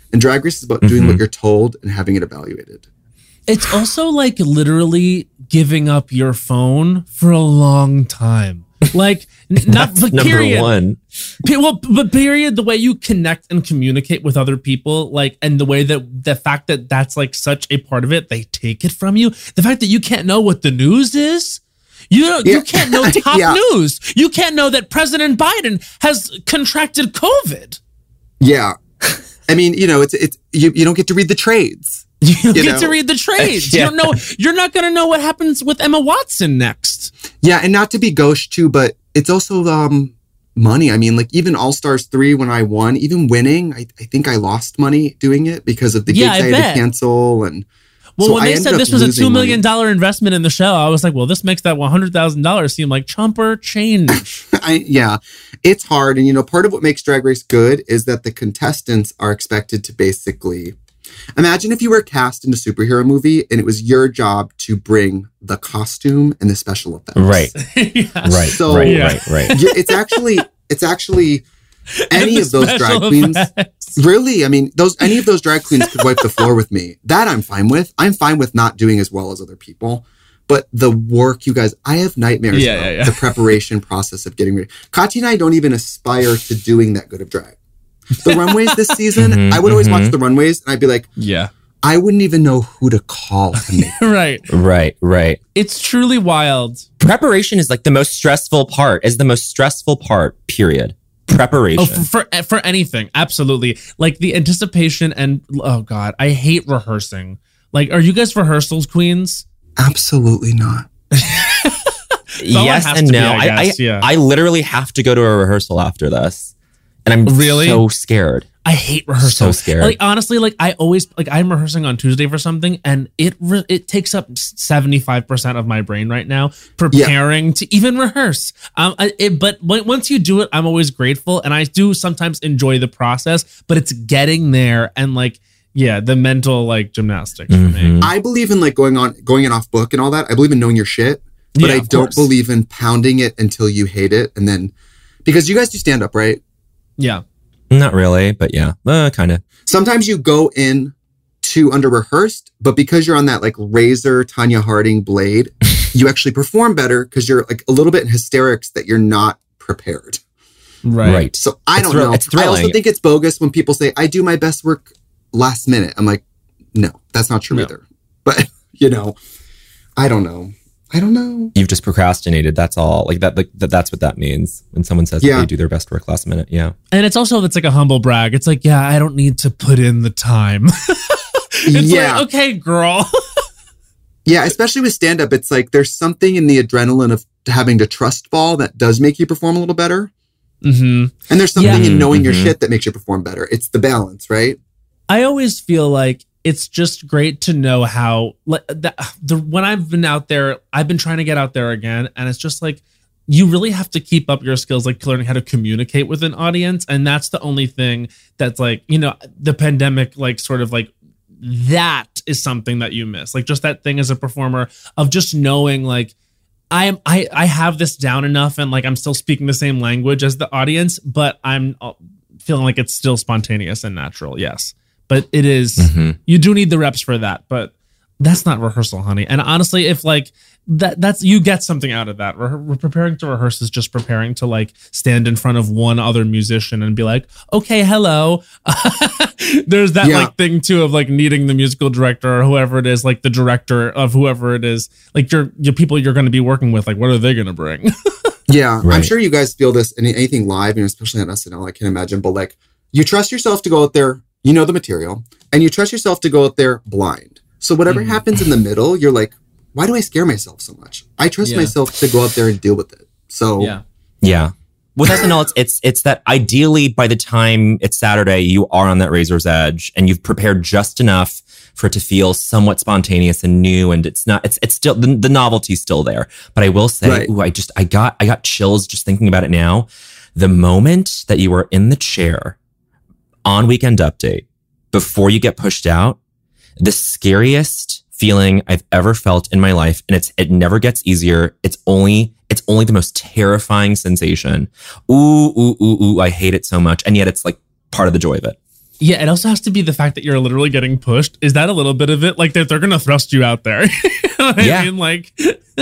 And Drag Race is about doing mm-hmm. what you're told and having it evaluated. It's also like literally giving up your phone for a long time. Like, not That's like, number period. one. Well, but period, the way you connect and communicate with other people, like, and the way that the fact that that's like such a part of it, they take it from you. The fact that you can't know what the news is. You yeah. you can't know top yeah. news. You can't know that President Biden has contracted COVID. Yeah. I mean, you know, it's it's you, you don't get to read the trades. You, you get know? to read the trades. yeah. You don't know. You're not going to know what happens with Emma Watson next. Yeah, and not to be gauche too, but it's also um money. I mean, like even All Stars three when I won, even winning, I, I think I lost money doing it because of the yeah, gigs I, I had to cancel. And well, so when I they said this was a two million dollars investment in the show, I was like, well, this makes that one hundred thousand dollars seem like chumper change. I, yeah, it's hard. And, you know, part of what makes Drag Race good is that the contestants are expected to basically... Imagine if you were cast in a superhero movie and it was your job to bring the costume and the special effects. Right. yeah. Right. So right, yeah. right, right. It's actually, it's actually any of those drag queens. Effects. Really, I mean, those any of those drag queens could wipe the floor with me. That I'm fine with. I'm fine with not doing as well as other people. But the work, you guys, I have nightmares yeah, about yeah, yeah. the preparation process of getting ready. Katya and I don't even aspire to doing that good of drag. The runways this season, mm-hmm, I would always mm-hmm. watch the runways and I'd be like, yeah, I wouldn't even know who to call to make right. Right, right. It's truly wild. Preparation is like the most stressful part, is the most stressful part, period. Preparation. Oh, for, for, for anything. Absolutely. Like the anticipation and, oh God, I hate rehearsing. Like, are you guys rehearsals queens? Absolutely not. Yes and no. Be, I, I, I, yeah. I literally have to go to a rehearsal after this. And I'm really so scared. I hate rehearsal. So scared. Like honestly, like I always like I'm rehearsing on Tuesday for something, and it re- it takes up seventy-five percent of my brain right now preparing yeah. to even rehearse. Um, I, it, but w- once you do it, I'm always grateful, and I do sometimes enjoy the process. But it's getting there, and like yeah, the mental like gymnastics mm-hmm. for me. I believe in like going on, going in off book and all that. I believe in knowing your shit, but yeah, I don't course. believe in pounding it until you hate it, and then because you guys do stand up, right? Yeah. Not really, but yeah, uh, kind of. Sometimes you go in too under rehearsed, but because you're on that like razor Tanya Harding blade, you actually perform better because you're like a little bit in hysterics that you're not prepared. Right. Right. So I it's don't thr- know. It's thrilling. I also think it's bogus when people say, I do my best work last minute. I'm like, no, that's not true no. either. But, you know, I don't know. I don't know. You've just procrastinated. That's all. Like that, like that. That's what that means when someone says yeah. that they do their best work last minute. Yeah. And it's also, it's like a humble brag. It's like, yeah, I don't need to put in the time. It's yeah. like, okay, girl. Yeah. Especially with stand up. It's like, there's something in the adrenaline of having to trust fall that does make you perform a little better. Mm-hmm. And there's something yeah. in knowing mm-hmm. your shit that makes you perform better. It's the balance, right? I always feel like it's just great to know how like the, the when I've been out there, I've been trying to get out there again, and it's just like you really have to keep up your skills, like learning how to communicate with an audience, and that's the only thing that's like, you know, the pandemic, like sort of like that is something that you miss, like just that thing as a performer of just knowing like I am I I have this down enough, and like I'm still speaking the same language as the audience, but I'm feeling like it's still spontaneous and natural. Yes. But it is, mm-hmm. you do need the reps for that, but that's not rehearsal, honey. And honestly, if like that, that's, you get something out of that. Re- re- preparing to rehearse is just preparing to like stand in front of one other musician and be like, okay, hello. There's that yeah. like thing too of like needing the musical director or whoever it is, like the director of whoever it is, like your, your people you're going to be working with, like what are they going to bring? Yeah. Right. I'm sure you guys feel this in anything live, you know, especially on S N L, I can imagine, but like you trust yourself to go out there, you know the material, and you trust yourself to go out there blind. So whatever mm-hmm. happens in the middle, you're like, why do I scare myself so much? I trust yeah. myself to go out there and deal with it. So yeah. Yeah. With S N L, it's, it's, it's that ideally by the time it's Saturday, you are on that razor's edge and you've prepared just enough for it to feel somewhat spontaneous and new. And it's not, it's, it's still, the, the novelty's still there. But I will say, right. ooh, I just, I got, I got chills just thinking about it now. The moment that you were in the chair on Weekend Update, before you get pushed out, the scariest feeling I've ever felt in my life. And it's, it never gets easier. It's only, it's only the most terrifying sensation. Ooh, ooh, ooh, ooh. I hate it so much. And yet it's like part of the joy of it. Yeah, it also has to be the fact that you're literally getting pushed. Is that a little bit of it? Like they're, they're going to thrust you out there. You know what Yeah. I mean? Like,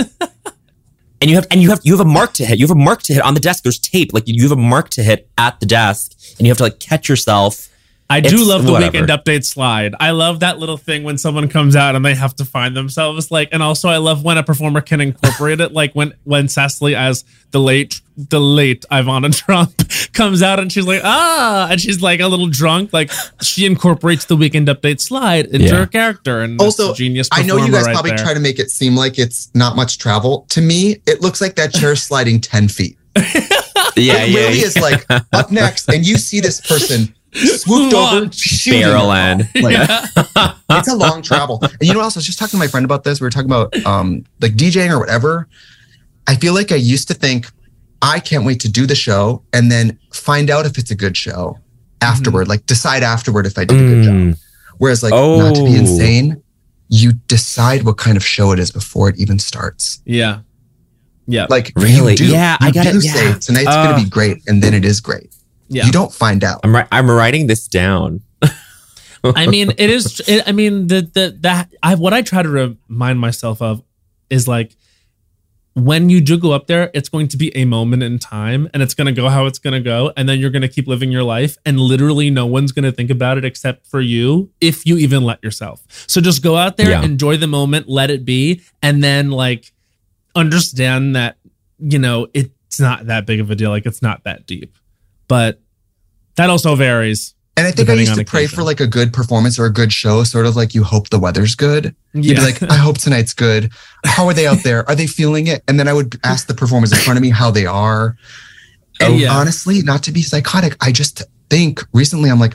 And you have and you have you have a mark to hit. You have a mark to hit on the desk. There's tape. Like you have a mark to hit at the desk, and you have to like catch yourself. I do It's love the whatever. weekend update slide. I love that little thing when someone comes out and they have to find themselves. Like, and also I love when a performer can incorporate it. Like when when Cecily as the late the late Ivana Trump comes out and she's like ah, and she's like a little drunk. Like she incorporates the weekend update slide into Yeah. her character. And Also, it's a genius. I know you performer guys right probably there. try to make it seem like it's not much travel. To me, it looks like that chair's sliding ten feet. Yeah, It yeah. really yeah. is like up next, and you see this person swooped over, Launch. shooting Barrel them. end. Like, it's a long travel. And you know what else? I was just talking to my friend about this. We were talking about um, like DJing or whatever. I feel like I used to think, I can't wait to do the show and then find out if it's a good show afterward. Like decide afterward if I did a good Mm. job. Whereas like not to be Oh. insane, you decide what kind of show it is before it even starts. Yeah. Yeah. Like Really? you do, Yeah, I you gotta- do yeah. say tonight's Uh. going to be great, and then it is great. yeah. You don't find out. I'm ri- I'm writing this down. I mean, it is. It, I mean, the the that I what I try to remind myself of is like when you do go up there, it's going to be a moment in time, and it's going to go how it's going to go, and then you're going to keep living your life, and literally no one's going to think about it except for you, if you even let yourself. So just go out there, Yeah. enjoy the moment, let it be, and then like understand that you know it's not that big of a deal. Like it's not that deep, but that also varies. And I think I depending used on to pray occasion. for like a good performance or a good show, sort of like you hope the weather's good. You'd Yeah. be like, I hope tonight's good. How are they out there? Are they feeling it? And then I would ask the performers in front of me how they are. And Yeah. honestly, not to be psychotic, I just think recently I'm like,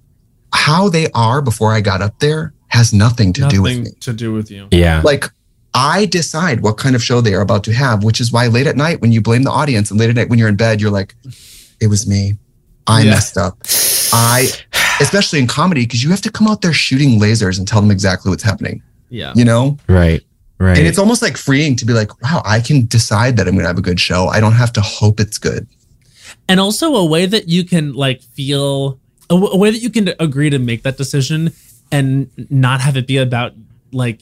how they are before I got up there has nothing to do with Nothing me. to do with you. Yeah. Like I decide what kind of show they are about to have, which is why late at night when you blame the audience and late at night when you're in bed, you're like, it was me. I Yeah. messed up. I, especially in comedy, because you have to come out there shooting lasers and tell them exactly what's happening, Yeah. you know? Right. Right. And it's almost like freeing to be like, wow, I can decide that I'm going to have a good show. I don't have to hope it's good. And also a way that you can like feel a, w- a way that you can agree to make that decision and not have it be about like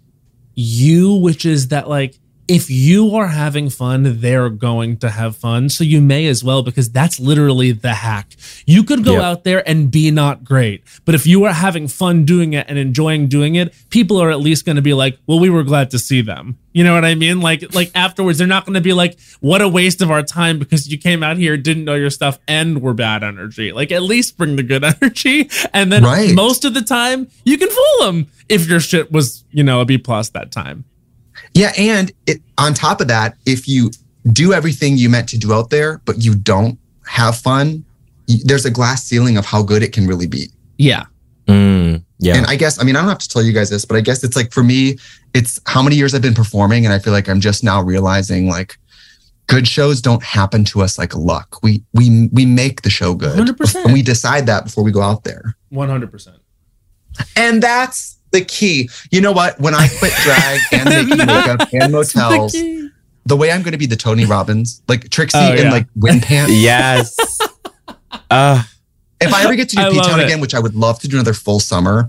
you, which is that like if you are having fun, they're going to have fun. So you may as well, because that's literally the hack. You could go Yep. out there and be not great, but if you are having fun doing it and enjoying doing it, people are at least going to be like, well, we were glad to see them. You know what I mean? Like, like afterwards, they're not going to be like, what a waste of our time because you came out here, didn't know your stuff, and were bad energy. Like, at least bring the good energy. And then Right. most of the time, you can fool them if your shit was, you know, a B plus that time. Yeah. And it, on top of that, if you do everything you meant to do out there, but you don't have fun, y- there's a glass ceiling of how good it can really be. Yeah. Mm, yeah. And I guess, I mean, I don't have to tell you guys this, but I guess it's like for me, it's how many years I've been performing. And I feel like I'm just now realizing like good shows don't happen to us like luck. We, we, we make the show good. one hundred percent. And we decide that before we go out there. one hundred percent. And that's the key. You know what? When I quit drag and making makeup and motels, the way I'm going to be the Tony Robbins, like Trixie Oh, in yeah. like wind pants. yes. uh, If I ever get to do I love P-Town it. again, which I would love to do another full summer,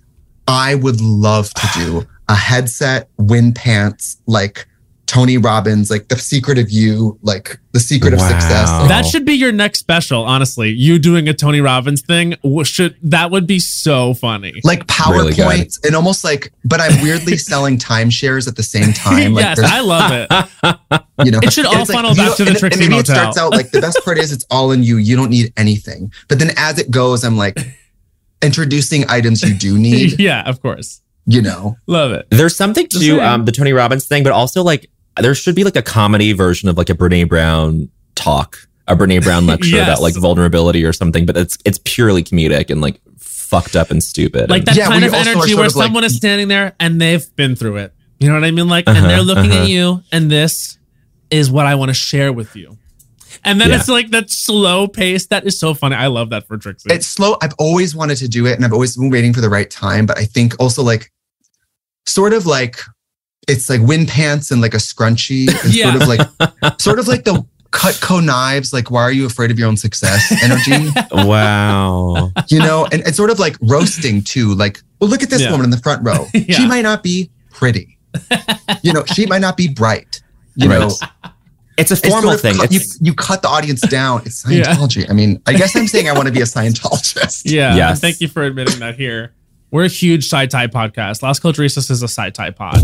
I would love to do a headset, wind pants, like Tony Robbins, like The Secret of You, like The Secret of Wow. Success. Like, That should be your next special, honestly. You doing a Tony Robbins thing w- should that would be so funny. like Really good. PowerPoints and almost like, but I'm weirdly selling timeshares at the same time. Like yes, there's- I love it. you know, It should And all it's like, funnel you back don't- to the and- Trixie and maybe Motel. it starts out like the best part is it's all in you. You don't need anything. But then as it goes, I'm like introducing items you do need, Yeah, of course. you know. Love it. there's something Just to saying. um, the Tony Robbins thing, but also like there should be like a comedy version of like a Brene Brown talk, a Brene Brown lecture Yes. about like vulnerability or something. But it's it's purely comedic and like fucked up and stupid. Like And- that Yeah, kind we of also are energy sort where of like- someone is standing there and they've been through it. You know what I mean? Like, and Uh-huh, they're looking uh-huh. at you, and this is what I want to share with you. And then Yeah. it's like that slow pace. That is so funny. I love that for Trixie. It's slow. I've always wanted to do it and I've always been waiting for the right time. But I think also like sort of like it's like wind pants and like a scrunchie and Yeah. sort of like sort of like the Cutco knives, like, why are you afraid of your own success energy? Wow. You know, and it's sort of like roasting too. Like, well, look at this yeah. woman in the front row. Yeah. She might not be pretty. You know, she might not be bright. You right. know, it's a formal it's sort of thing. Cut, you, you cut the audience down. It's Scientology. Yeah. I mean, I guess I'm saying I want to be a Scientologist. Yeah. Yes. Thank you for admitting that here. We're a huge sci-tie podcast. Las Culturistas is a sci-tie pod.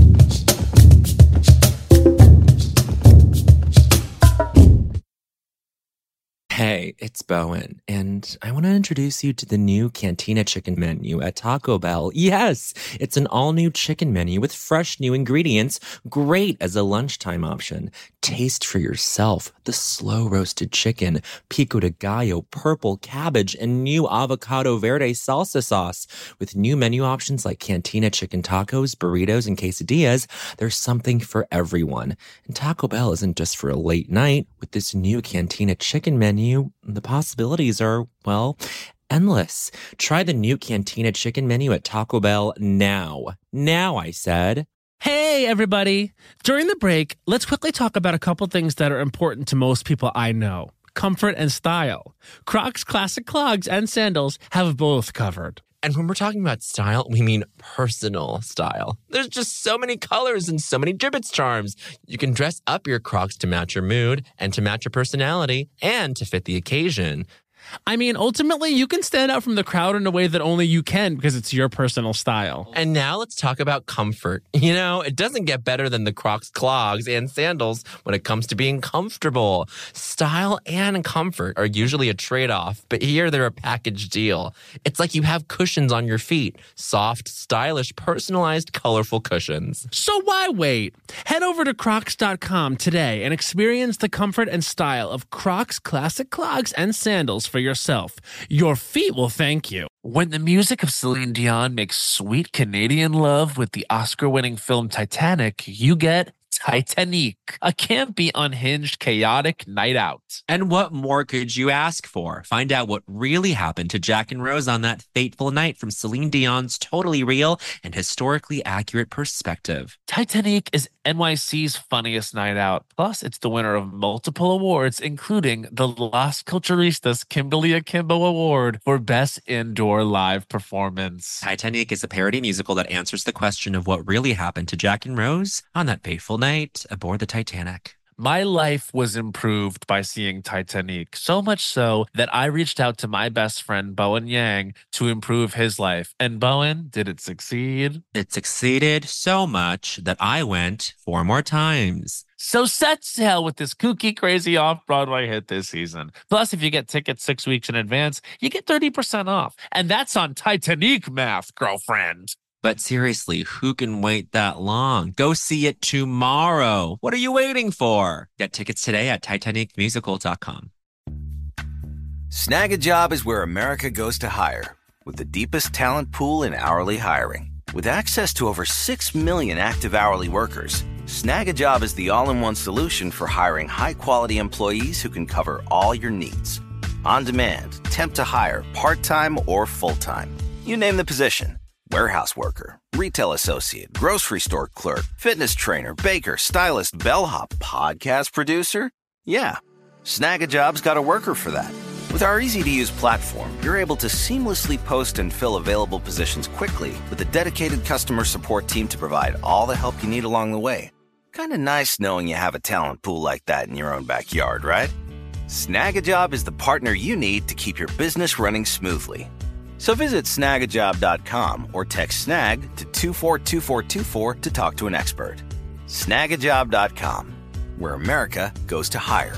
Hey, it's Bowen, and I want to introduce you to the new Cantina chicken menu at Taco Bell. Yes, it's an all-new chicken menu with fresh new ingredients, great as a lunchtime option. Taste for yourself the slow-roasted chicken, pico de gallo, purple cabbage, and new avocado verde salsa sauce. With new menu options like Cantina chicken tacos, burritos, and quesadillas, there's something for everyone. And Taco Bell isn't just for a late night. With this new Cantina chicken menu, the possibilities are, well, endless. Try the new Cantina chicken menu at Taco Bell now. Now, I said. Hey, everybody. During the break, let's quickly talk about a couple things that are important to most people I know. Comfort and style. Crocs classic clogs and sandals have both covered. And when we're talking about style, we mean personal style. There's just so many colors and so many gibbets charms. You can dress up your Crocs to match your mood and to match your personality and to fit the occasion. I mean, ultimately, you can stand out from the crowd in a way that only you can because it's your personal style. And now let's talk about comfort. You know, it doesn't get better than the Crocs clogs and sandals when it comes to being comfortable. Style and comfort are usually a trade-off, but here they're a package deal. It's like you have cushions on your feet. Soft, stylish, personalized, colorful cushions. So why wait? Head over to crocs dot com today and experience the comfort and style of Crocs classic clogs and sandals for yourself. Your feet will thank you. When the music of Celine Dion makes sweet Canadian love with the Oscar-winning film Titanic, you get Titanic, a campy, unhinged, chaotic night out. And what more could you ask for? Find out what really happened to Jack and Rose on that fateful night from Celine Dion's totally real and historically accurate perspective. Titanic is N Y C's funniest night out. Plus, it's the winner of multiple awards, including the Las Culturistas Kimberly Akimbo Award for Best Indoor Live Performance. Titanic is a parody musical that answers the question of what really happened to Jack and Rose on that fateful night aboard the Titanic. My life was improved by seeing Titanic, so much so that I reached out to my best friend, Bowen Yang, to improve his life. And Bowen, did it succeed? It succeeded so much that I went four more times. So set sail with this kooky, crazy off-Broadway hit this season. Plus, if you get tickets six weeks in advance, you get thirty percent off. And that's on Titanic math, girlfriend. But seriously, who can wait that long? Go see it tomorrow. What are you waiting for? Get tickets today at titanic musical dot com. Snag a Job is where America goes to hire, with the deepest talent pool in hourly hiring. With access to over six million active hourly workers, Snag a Job is the all-in-one solution for hiring high-quality employees who can cover all your needs. On demand, temp to hire, part-time or full-time. You name the position. Warehouse worker, retail associate, grocery store clerk, fitness trainer, baker, stylist, bellhop, podcast producer. Yeah, Snag a Job's got a worker for that. With our easy-to-use platform, you're able to seamlessly post and fill available positions quickly with a dedicated customer support team to provide all the help you need along the way. Kind of nice knowing you have a talent pool like that in your own backyard, right? Snag a Job is the partner you need to keep your business running smoothly. So visit snag a job dot com or text snag to two four two four two four to talk to an expert. snag a job dot com, where America goes to hire.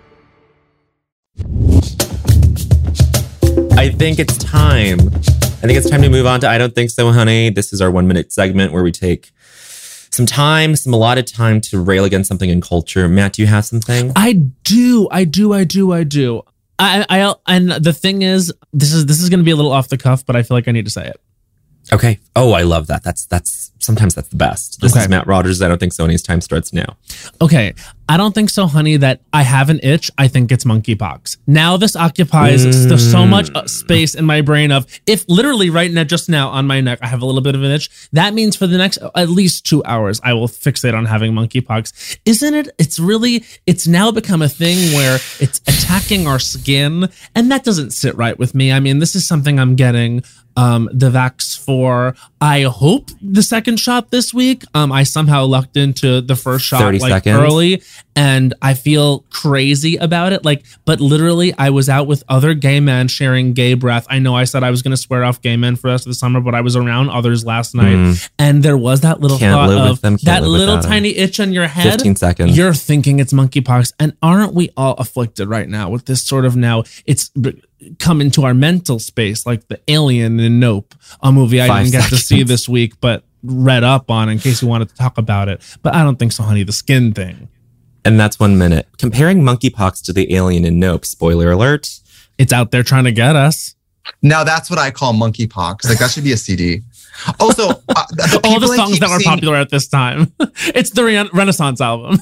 I think it's time. I think it's time to move on to I Don't Think So, Honey. This is our one minute segment where we take some time, some allotted time to rail against something in culture. Matt, do you have something? I do. I do. I do. I do. I, I, and the thing is, this is, this is going to be a little off the cuff, but I feel like I need to say it. Okay. Oh, I love that. That's, that's, sometimes that's the best. This okay. is Matt Rogers. I Don't Think So, and his time starts now. Okay. I don't think so, honey, that I have an itch. I think it's monkeypox. Now this occupies mm. there's so much space in my brain of, if literally right now, just now on my neck, I have a little bit of an itch, that means for the next at least two hours, I will fixate on having monkeypox. Isn't it? It's really, it's now become a thing where it's attacking our skin, and that doesn't sit right with me. I mean, this is something I'm getting Um, the vax for, I hope, the second shot this week. Um, I somehow lucked into the first shot like seconds. early, and I feel crazy about it. Like, but literally, I was out with other gay men sharing gay breath. I know I said I was going to swear off gay men for the rest of the summer, but I was around others last night, mm. and there was that little can't thought live of with them, that little tiny them. itch on your head. fifteen seconds. You're thinking it's monkeypox, and aren't we all afflicted right now with this sort of now? It's come into our mental space, like the Alien in Nope, a movie I Five didn't get seconds. to see this week, but read up on in case you wanted to talk about it. But I don't think so, honey. The skin thing. And that's one minute. Comparing monkeypox to the Alien in Nope, spoiler alert. It's out there trying to get us. Now that's what I call monkeypox. Like that should be a C D. Also, uh, the all the songs that were seeing... popular at this time. It's the Re- Renaissance album.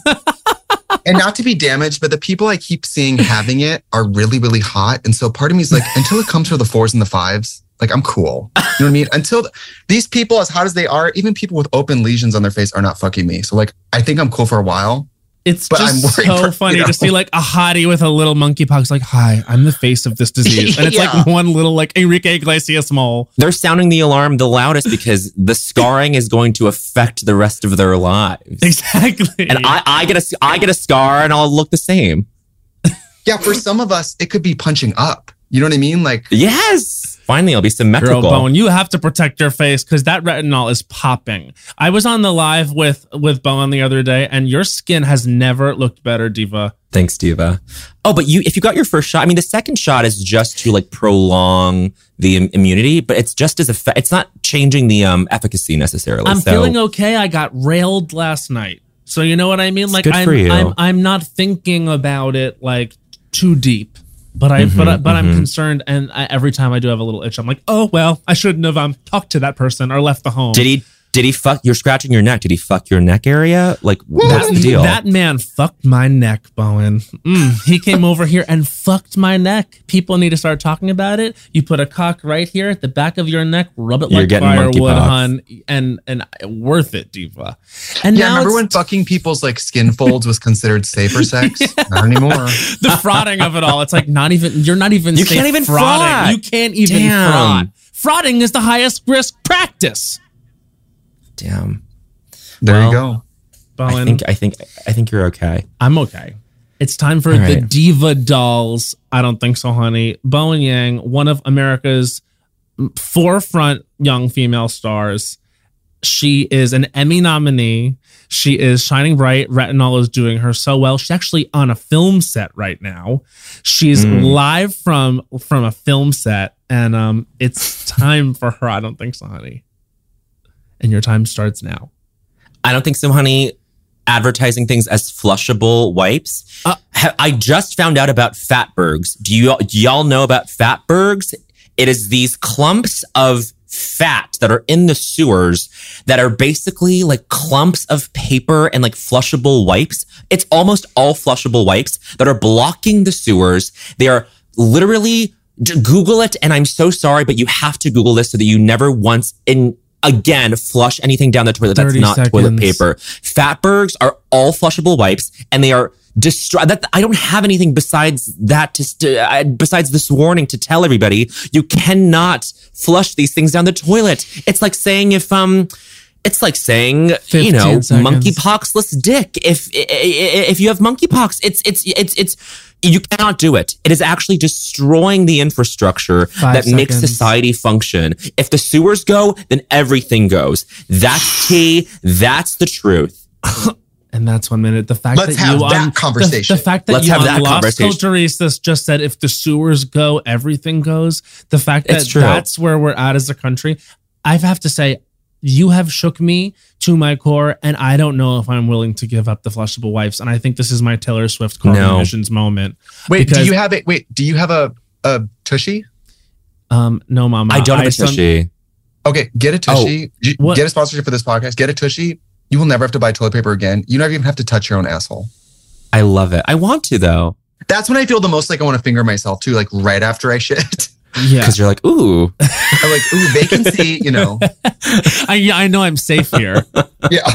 And not to be damaged, but the people I keep seeing having it are really, really hot. And so part of me is like, until it comes for the fours and the fives, like I'm cool. You know what I mean? Until th- these people, as hot as they are, even people with open lesions on their face are not fucking me. So like, I think I'm cool for a while. It's but just I'm so for, funny you know? to see like a hottie with a little monkeypox. Like, hi, I'm the face of this disease. And it's yeah. like one little like Enrique Iglesias mole. They're sounding the alarm the loudest because the scarring is going to affect the rest of their lives. Exactly. And I, I get a, I get a scar and I'll look the same. Yeah, for some of us, it could be punching up. You know what I mean? Like, yes. Finally, I'll be symmetrical. Girl, Bowen, you have to protect your face because that retinol is popping. I was on the live with with Bowen the other day, and your skin has never looked better, Diva. Thanks, Diva. Oh, but you, if you got your first shot, I mean, the second shot is just to like prolong the im- immunity, but it's just as effect. It's not changing the um efficacy necessarily. I'm so. feeling okay. I got railed last night, so you know what I mean. It's like, good I'm, for you. I'm I'm not thinking about it like too deep. But I, mm-hmm, but I, but mm-hmm. I'm concerned, and I, every time I do have a little itch, I'm like, oh well, I shouldn't have um talked to that person or left the home. Did he? Did he fuck? You're scratching your neck. Did he fuck your neck area? Like, what's that, the deal? That man fucked my neck, Bowen. Mm, he came over here and fucked my neck. People need to start talking about it. You put a cock right here at the back of your neck, rub it You're like firewood, hun, and and worth it, Diva. And yeah, now remember when fucking people's like skin folds was considered safer sex? Yeah. Not anymore. The frauding of it all. It's like not even. You're not even. You can't even frauding. fraud. You can't even Damn. fraud. Frauding is the highest risk practice. Damn. There well, you go. Bowen, I think I think I think you're okay. I'm okay. It's time for All the right. Diva Dolls. I don't think so, honey. Bowen Yang, one of America's forefront young female stars. She is an Emmy nominee. She is shining bright. Retinol is doing her so well. She's actually on a film set right now. She's mm. live from from a film set, and um, it's time for her. I don't think so, honey. And your time starts now. I don't think so, honey. Advertising things as flushable wipes. Uh, I just found out about Fatbergs. Do you do y'all know about Fatbergs? It is these clumps of fat that are in the sewers that are basically like clumps of paper and like flushable wipes. It's almost all flushable wipes that are blocking the sewers. They are literally, Google it. And I'm so sorry, but you have to Google this so that you never once in again flush anything down the toilet that's not seconds. toilet paper. Fatbergs are all flushable wipes, and they are destroy that. I don't have anything besides that to st- uh, besides this warning to tell everybody you cannot flush these things down the toilet. It's like saying if um it's like saying, you know, monkeypoxless dick. If if you have monkeypox, it's it's it's it's you cannot do it. It is actually destroying the infrastructure Five that seconds. makes society function. If the sewers go, then everything goes. That's tea. That's the truth. And that's one minute. The fact Let's that have you that on, conversation. The, the fact that Let's you have on that Las conversation. Culturistas just said if the sewers go, everything goes. The fact that It's true. that's where we're at as a country. I have to say, you have shook me to my core, and I don't know if I'm willing to give up the flushable wipes. And I think this is my Taylor Swift carbon No. emissions moment. Wait, because, do you have it? Wait, do you have a a tushy? Um, no, Mama. I don't have a some- tushy. Okay, get a tushy. J- What? Get a sponsorship for this podcast. Get a tushy. You will never have to buy toilet paper again. You never even have to touch your own asshole. I love it. I want to though. That's when I feel the most like I want to finger myself too, like right after I shit. Yeah. Because you're like, ooh. I'm like, ooh, vacancy, you know. I, yeah, I know I'm safe here. Yeah.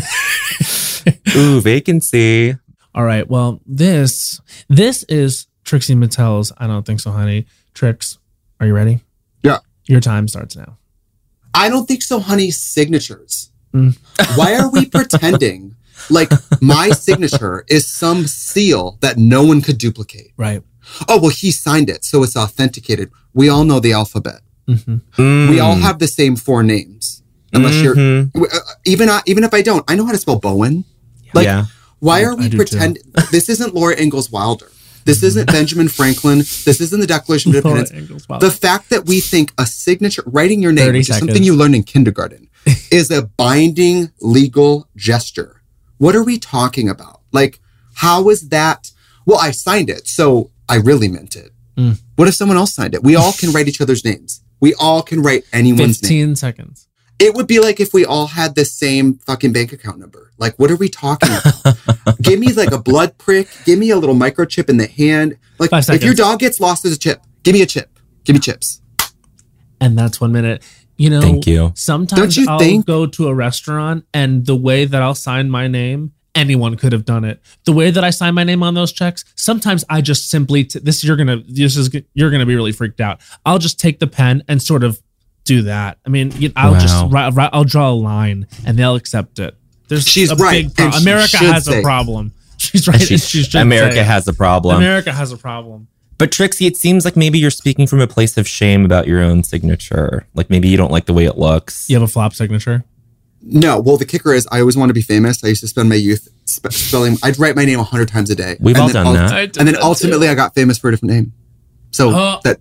Ooh, vacancy. All right. Well, this this is Trixie Mattel's I Don't Think So, Honey. Trix, are you ready? Yeah. Your time starts now. I Don't Think So, Honey signatures. Mm. Why are we pretending like my signature is some seal that no one could duplicate? Right. Oh, well, he signed it, so it's authenticated. We all know the alphabet. Mm-hmm. Mm. We all have the same four names. Unless mm-hmm. you're, uh, even, uh, even if I don't, I know how to spell Bowen. Like, yeah. why are we pretending? This isn't Laura Ingalls Wilder. This isn't Benjamin Franklin. This isn't the Declaration of Independence. The fact that we think a signature, writing your name, which is something you learned in kindergarten, is a binding legal gesture. What are we talking about? Like, how is that? Well, I signed it, so I really meant it. Mm. What if someone else signed it? We all can write each other's names. We all can write anyone's fifteen name. fifteen seconds. It would be like if we all had the same fucking bank account number. Like, what are we talking about? Give me like a blood prick. Give me a little microchip in the hand. Like, if your dog gets lost as a chip, give me a chip. Give me chips. And that's one minute. You know, Thank you. Sometimes Don't you I'll think- go to a restaurant and the way that I'll sign my name, anyone could have done it. The way that I sign my name on those checks, sometimes I just simply t- this you're gonna this is you're gonna be really freaked out. I'll just take the pen and sort of do that. I mean, you know, I'll Wow. just ri- ri- I'll draw a line and they'll accept it. There's She's a right, big pro- and she America should has say a it. problem. She's right. She- and she should America say it. has a problem. America has a problem. But Trixie, it seems like maybe you're speaking from a place of shame about your own signature. Like maybe you don't like the way it looks. You have a flop signature? No. Well, the kicker is I always want to be famous. I used to spend my youth sp- spelling. I'd write my name a hundred times a day. We've And all then done ul- that. I did And then that ultimately too. I got famous for a different name. So Oh. that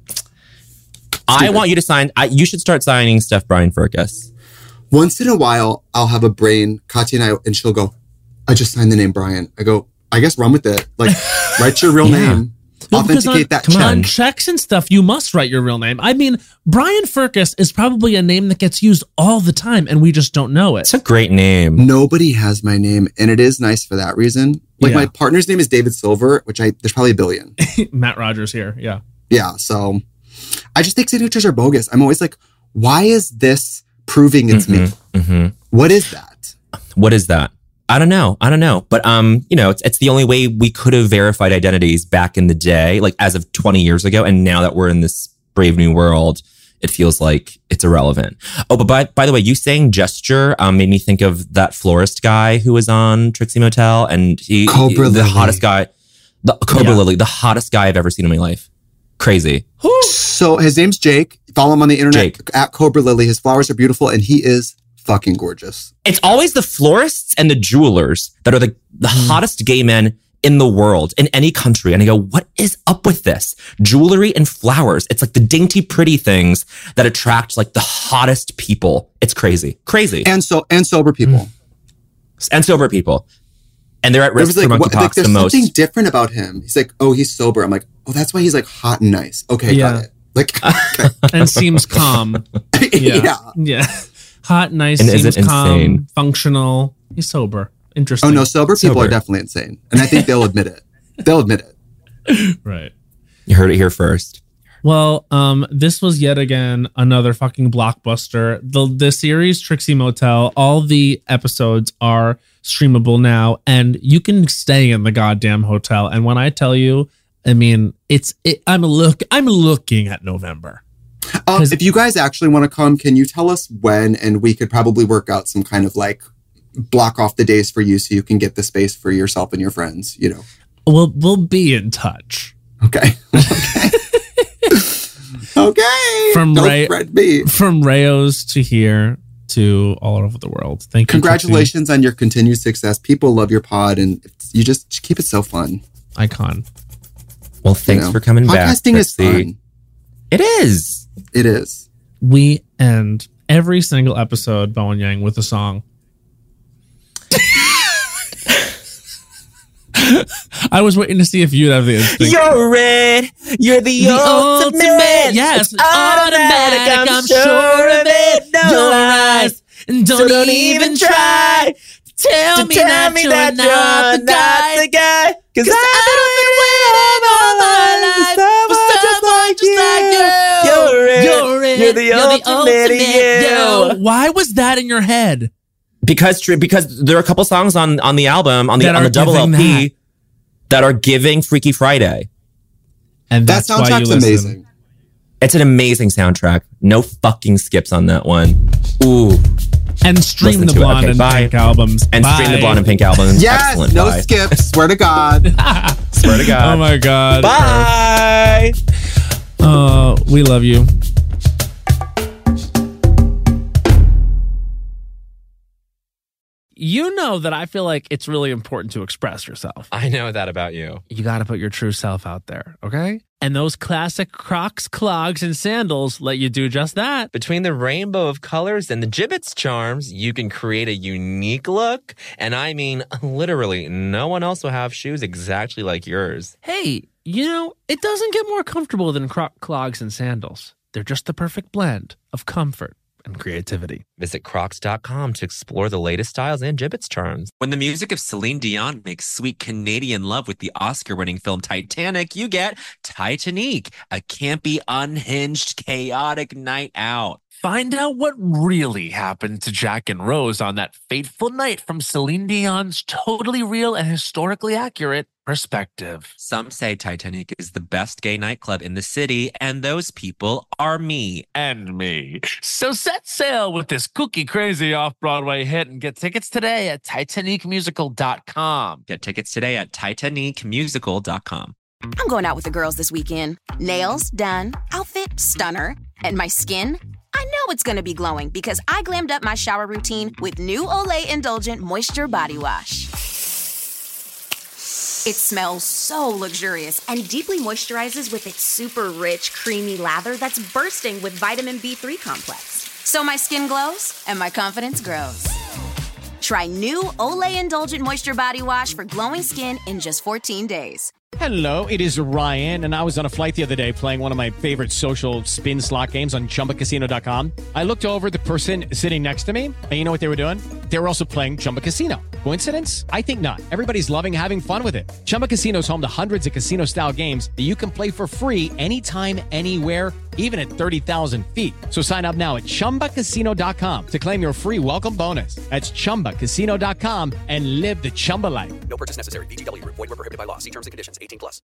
I Stupid. want you to sign. I, you should start signing Steph Brian Furcus. once in a while, I'll have a brain, Katya and I, and she'll go, I just signed the name Brian. I go, I guess run with it. Like, write your real Yeah. name. No, because Authenticate on, that come check. on checks and stuff, you must write your real name. I mean, Brian Furcus is probably a name that gets used all the time, and we just don't know it. It's a great name. Nobody has my name, and it is nice for that reason. Like, Yeah. my partner's name is David Silver, which I, there's probably a billion. Matt Rogers here, yeah. Yeah, so I just think signatures are bogus. I'm always like, why is this proving it's me? hmm What is that? What is that? I don't know. I don't know. But, um, you know, it's, it's the only way we could have verified identities back in the day, like as of twenty years ago. And now that we're in this brave new world, it feels like it's irrelevant. Oh, but by, by the way, you saying gesture um, made me think of that florist guy who was on Trixie Motel, and he, Cobra he- the Lily. hottest guy, the Cobra Yeah. Lily, the hottest guy I've ever seen in my life. Crazy. So his name's Jake. Follow him on the internet Jake. at Cobra Lily. His flowers are beautiful, and he is fucking gorgeous. It's always the florists and the jewelers that are the, the hottest gay men in the world, in any country. And I go, what is up with this? Jewelry and flowers. It's like the dainty, pretty things that attract like the hottest people. It's crazy. Crazy. And so and sober people. And sober people. And they're at There risk was for like, what, monkeypox like there's the most. something different about him. He's like, oh, he's sober. I'm like, oh, that's why he's like hot and nice. Okay, Yeah. got it. Like, okay. And seems calm. Yeah. yeah. Yeah. Hot, nice, And seems isn't calm, insane. functional. He's sober. Interesting. Oh no, sober people Sober. are definitely insane, and I think they'll admit it. They'll admit it. Right. You heard it here first. Well, um, this was yet again another fucking blockbuster. The the series Trixie Motel, all the episodes are streamable now, and you can stay in the goddamn hotel. And when I tell you, I mean, it's it, I'm look I'm looking at November. Um, if you guys actually want to come, can you tell us when, and we could probably work out some kind of like block off the days for you so you can get the space for yourself and your friends. You know. We'll we'll be in touch. Okay. Okay. Okay. From Don't Ray- threaten me. From Rayos to here to all over the world. Thank you. Congratulations on your continued success. People love your pod, and you just keep it so fun. Trixie. Icon. Well, thanks You know, for coming back. podcasting is Trixie. fun. It is. It is. We end every single episode, Bowen Yang, with a song. I was waiting to see if you'd have the instinct. You're red. You're the, The ultimate. ultimate, yes, It's automatic. I'm, sure of it. No Your lies. eyes, and don't, So don't even even try. Tell to me tell that me you're that not you're the guy. not the guy. Cause, Cause I've been waiting all my life for someone just like you. You're it. You're it. You're the You're ultimate, ultimate you. Why was that in your head? Because tr- because there are a couple songs on on the album on the That on are the double L giving P that. that are giving Freaky Friday. And That that's why you soundtrack's listen. amazing. It's an amazing soundtrack. No fucking skips on that one. Ooh. And stream Listen the to it. Blonde Okay, and bye. Pink albums. And stream the Bye. Blonde and Pink albums. Yes, Excellent. no Bye. skips. Swear to God. Swear to God. Oh my God. Bye. Uh, we love you. You know that I feel like it's really important to express yourself. I know that about you. You got to put your true self out there, okay? And those classic Crocs, clogs, and sandals let you do just that. Between the rainbow of colors and the Jibbitz charms, you can create a unique look. And I mean, literally, no one else will have shoes exactly like yours. Hey, you know, it doesn't get more comfortable than Croc clogs and sandals. They're just the perfect blend of comfort and creativity. Visit crocs dot com to explore the latest styles and Jibbitz charms. When the music of Celine Dion makes sweet Canadian love with the Oscar-winning film Titanic, you get Titanic, a campy, unhinged, chaotic night out. Find out what really happened to Jack and Rose on that fateful night from Celine Dion's totally real and historically accurate perspective. Some say Titanic is the best gay nightclub in the city, and those people are me. And me. So set sail with this kooky crazy off-Broadway hit and get tickets today at titanic musical dot com. Get tickets today at titanic musical dot com. I'm going out with the girls this weekend. Nails done, outfit stunner, and my skin, I know it's going to be glowing because I glammed up my shower routine with new Olay Indulgent Moisture Body Wash. It smells so luxurious and deeply moisturizes with its super rich, creamy lather that's bursting with vitamin B three complex. So my skin glows and my confidence grows. Try new Olay Indulgent Moisture Body Wash for glowing skin in just fourteen days. Hello, it is Ryan, and I was on a flight the other day playing one of my favorite social spin slot games on chumba casino dot com. I looked over at the person sitting next to me, and you know what they were doing? They were also playing Chumba Casino. Coincidence? I think not. Everybody's loving having fun with it. Chumba Casino is home to hundreds of casino-style games that you can play for free anytime, anywhere, even at thirty thousand feet. So sign up now at chumba casino dot com to claim your free welcome bonus. That's chumba casino dot com and live the Chumba life. No purchase necessary. V G W. Void where prohibited by law. See terms and conditions. eighteen plus.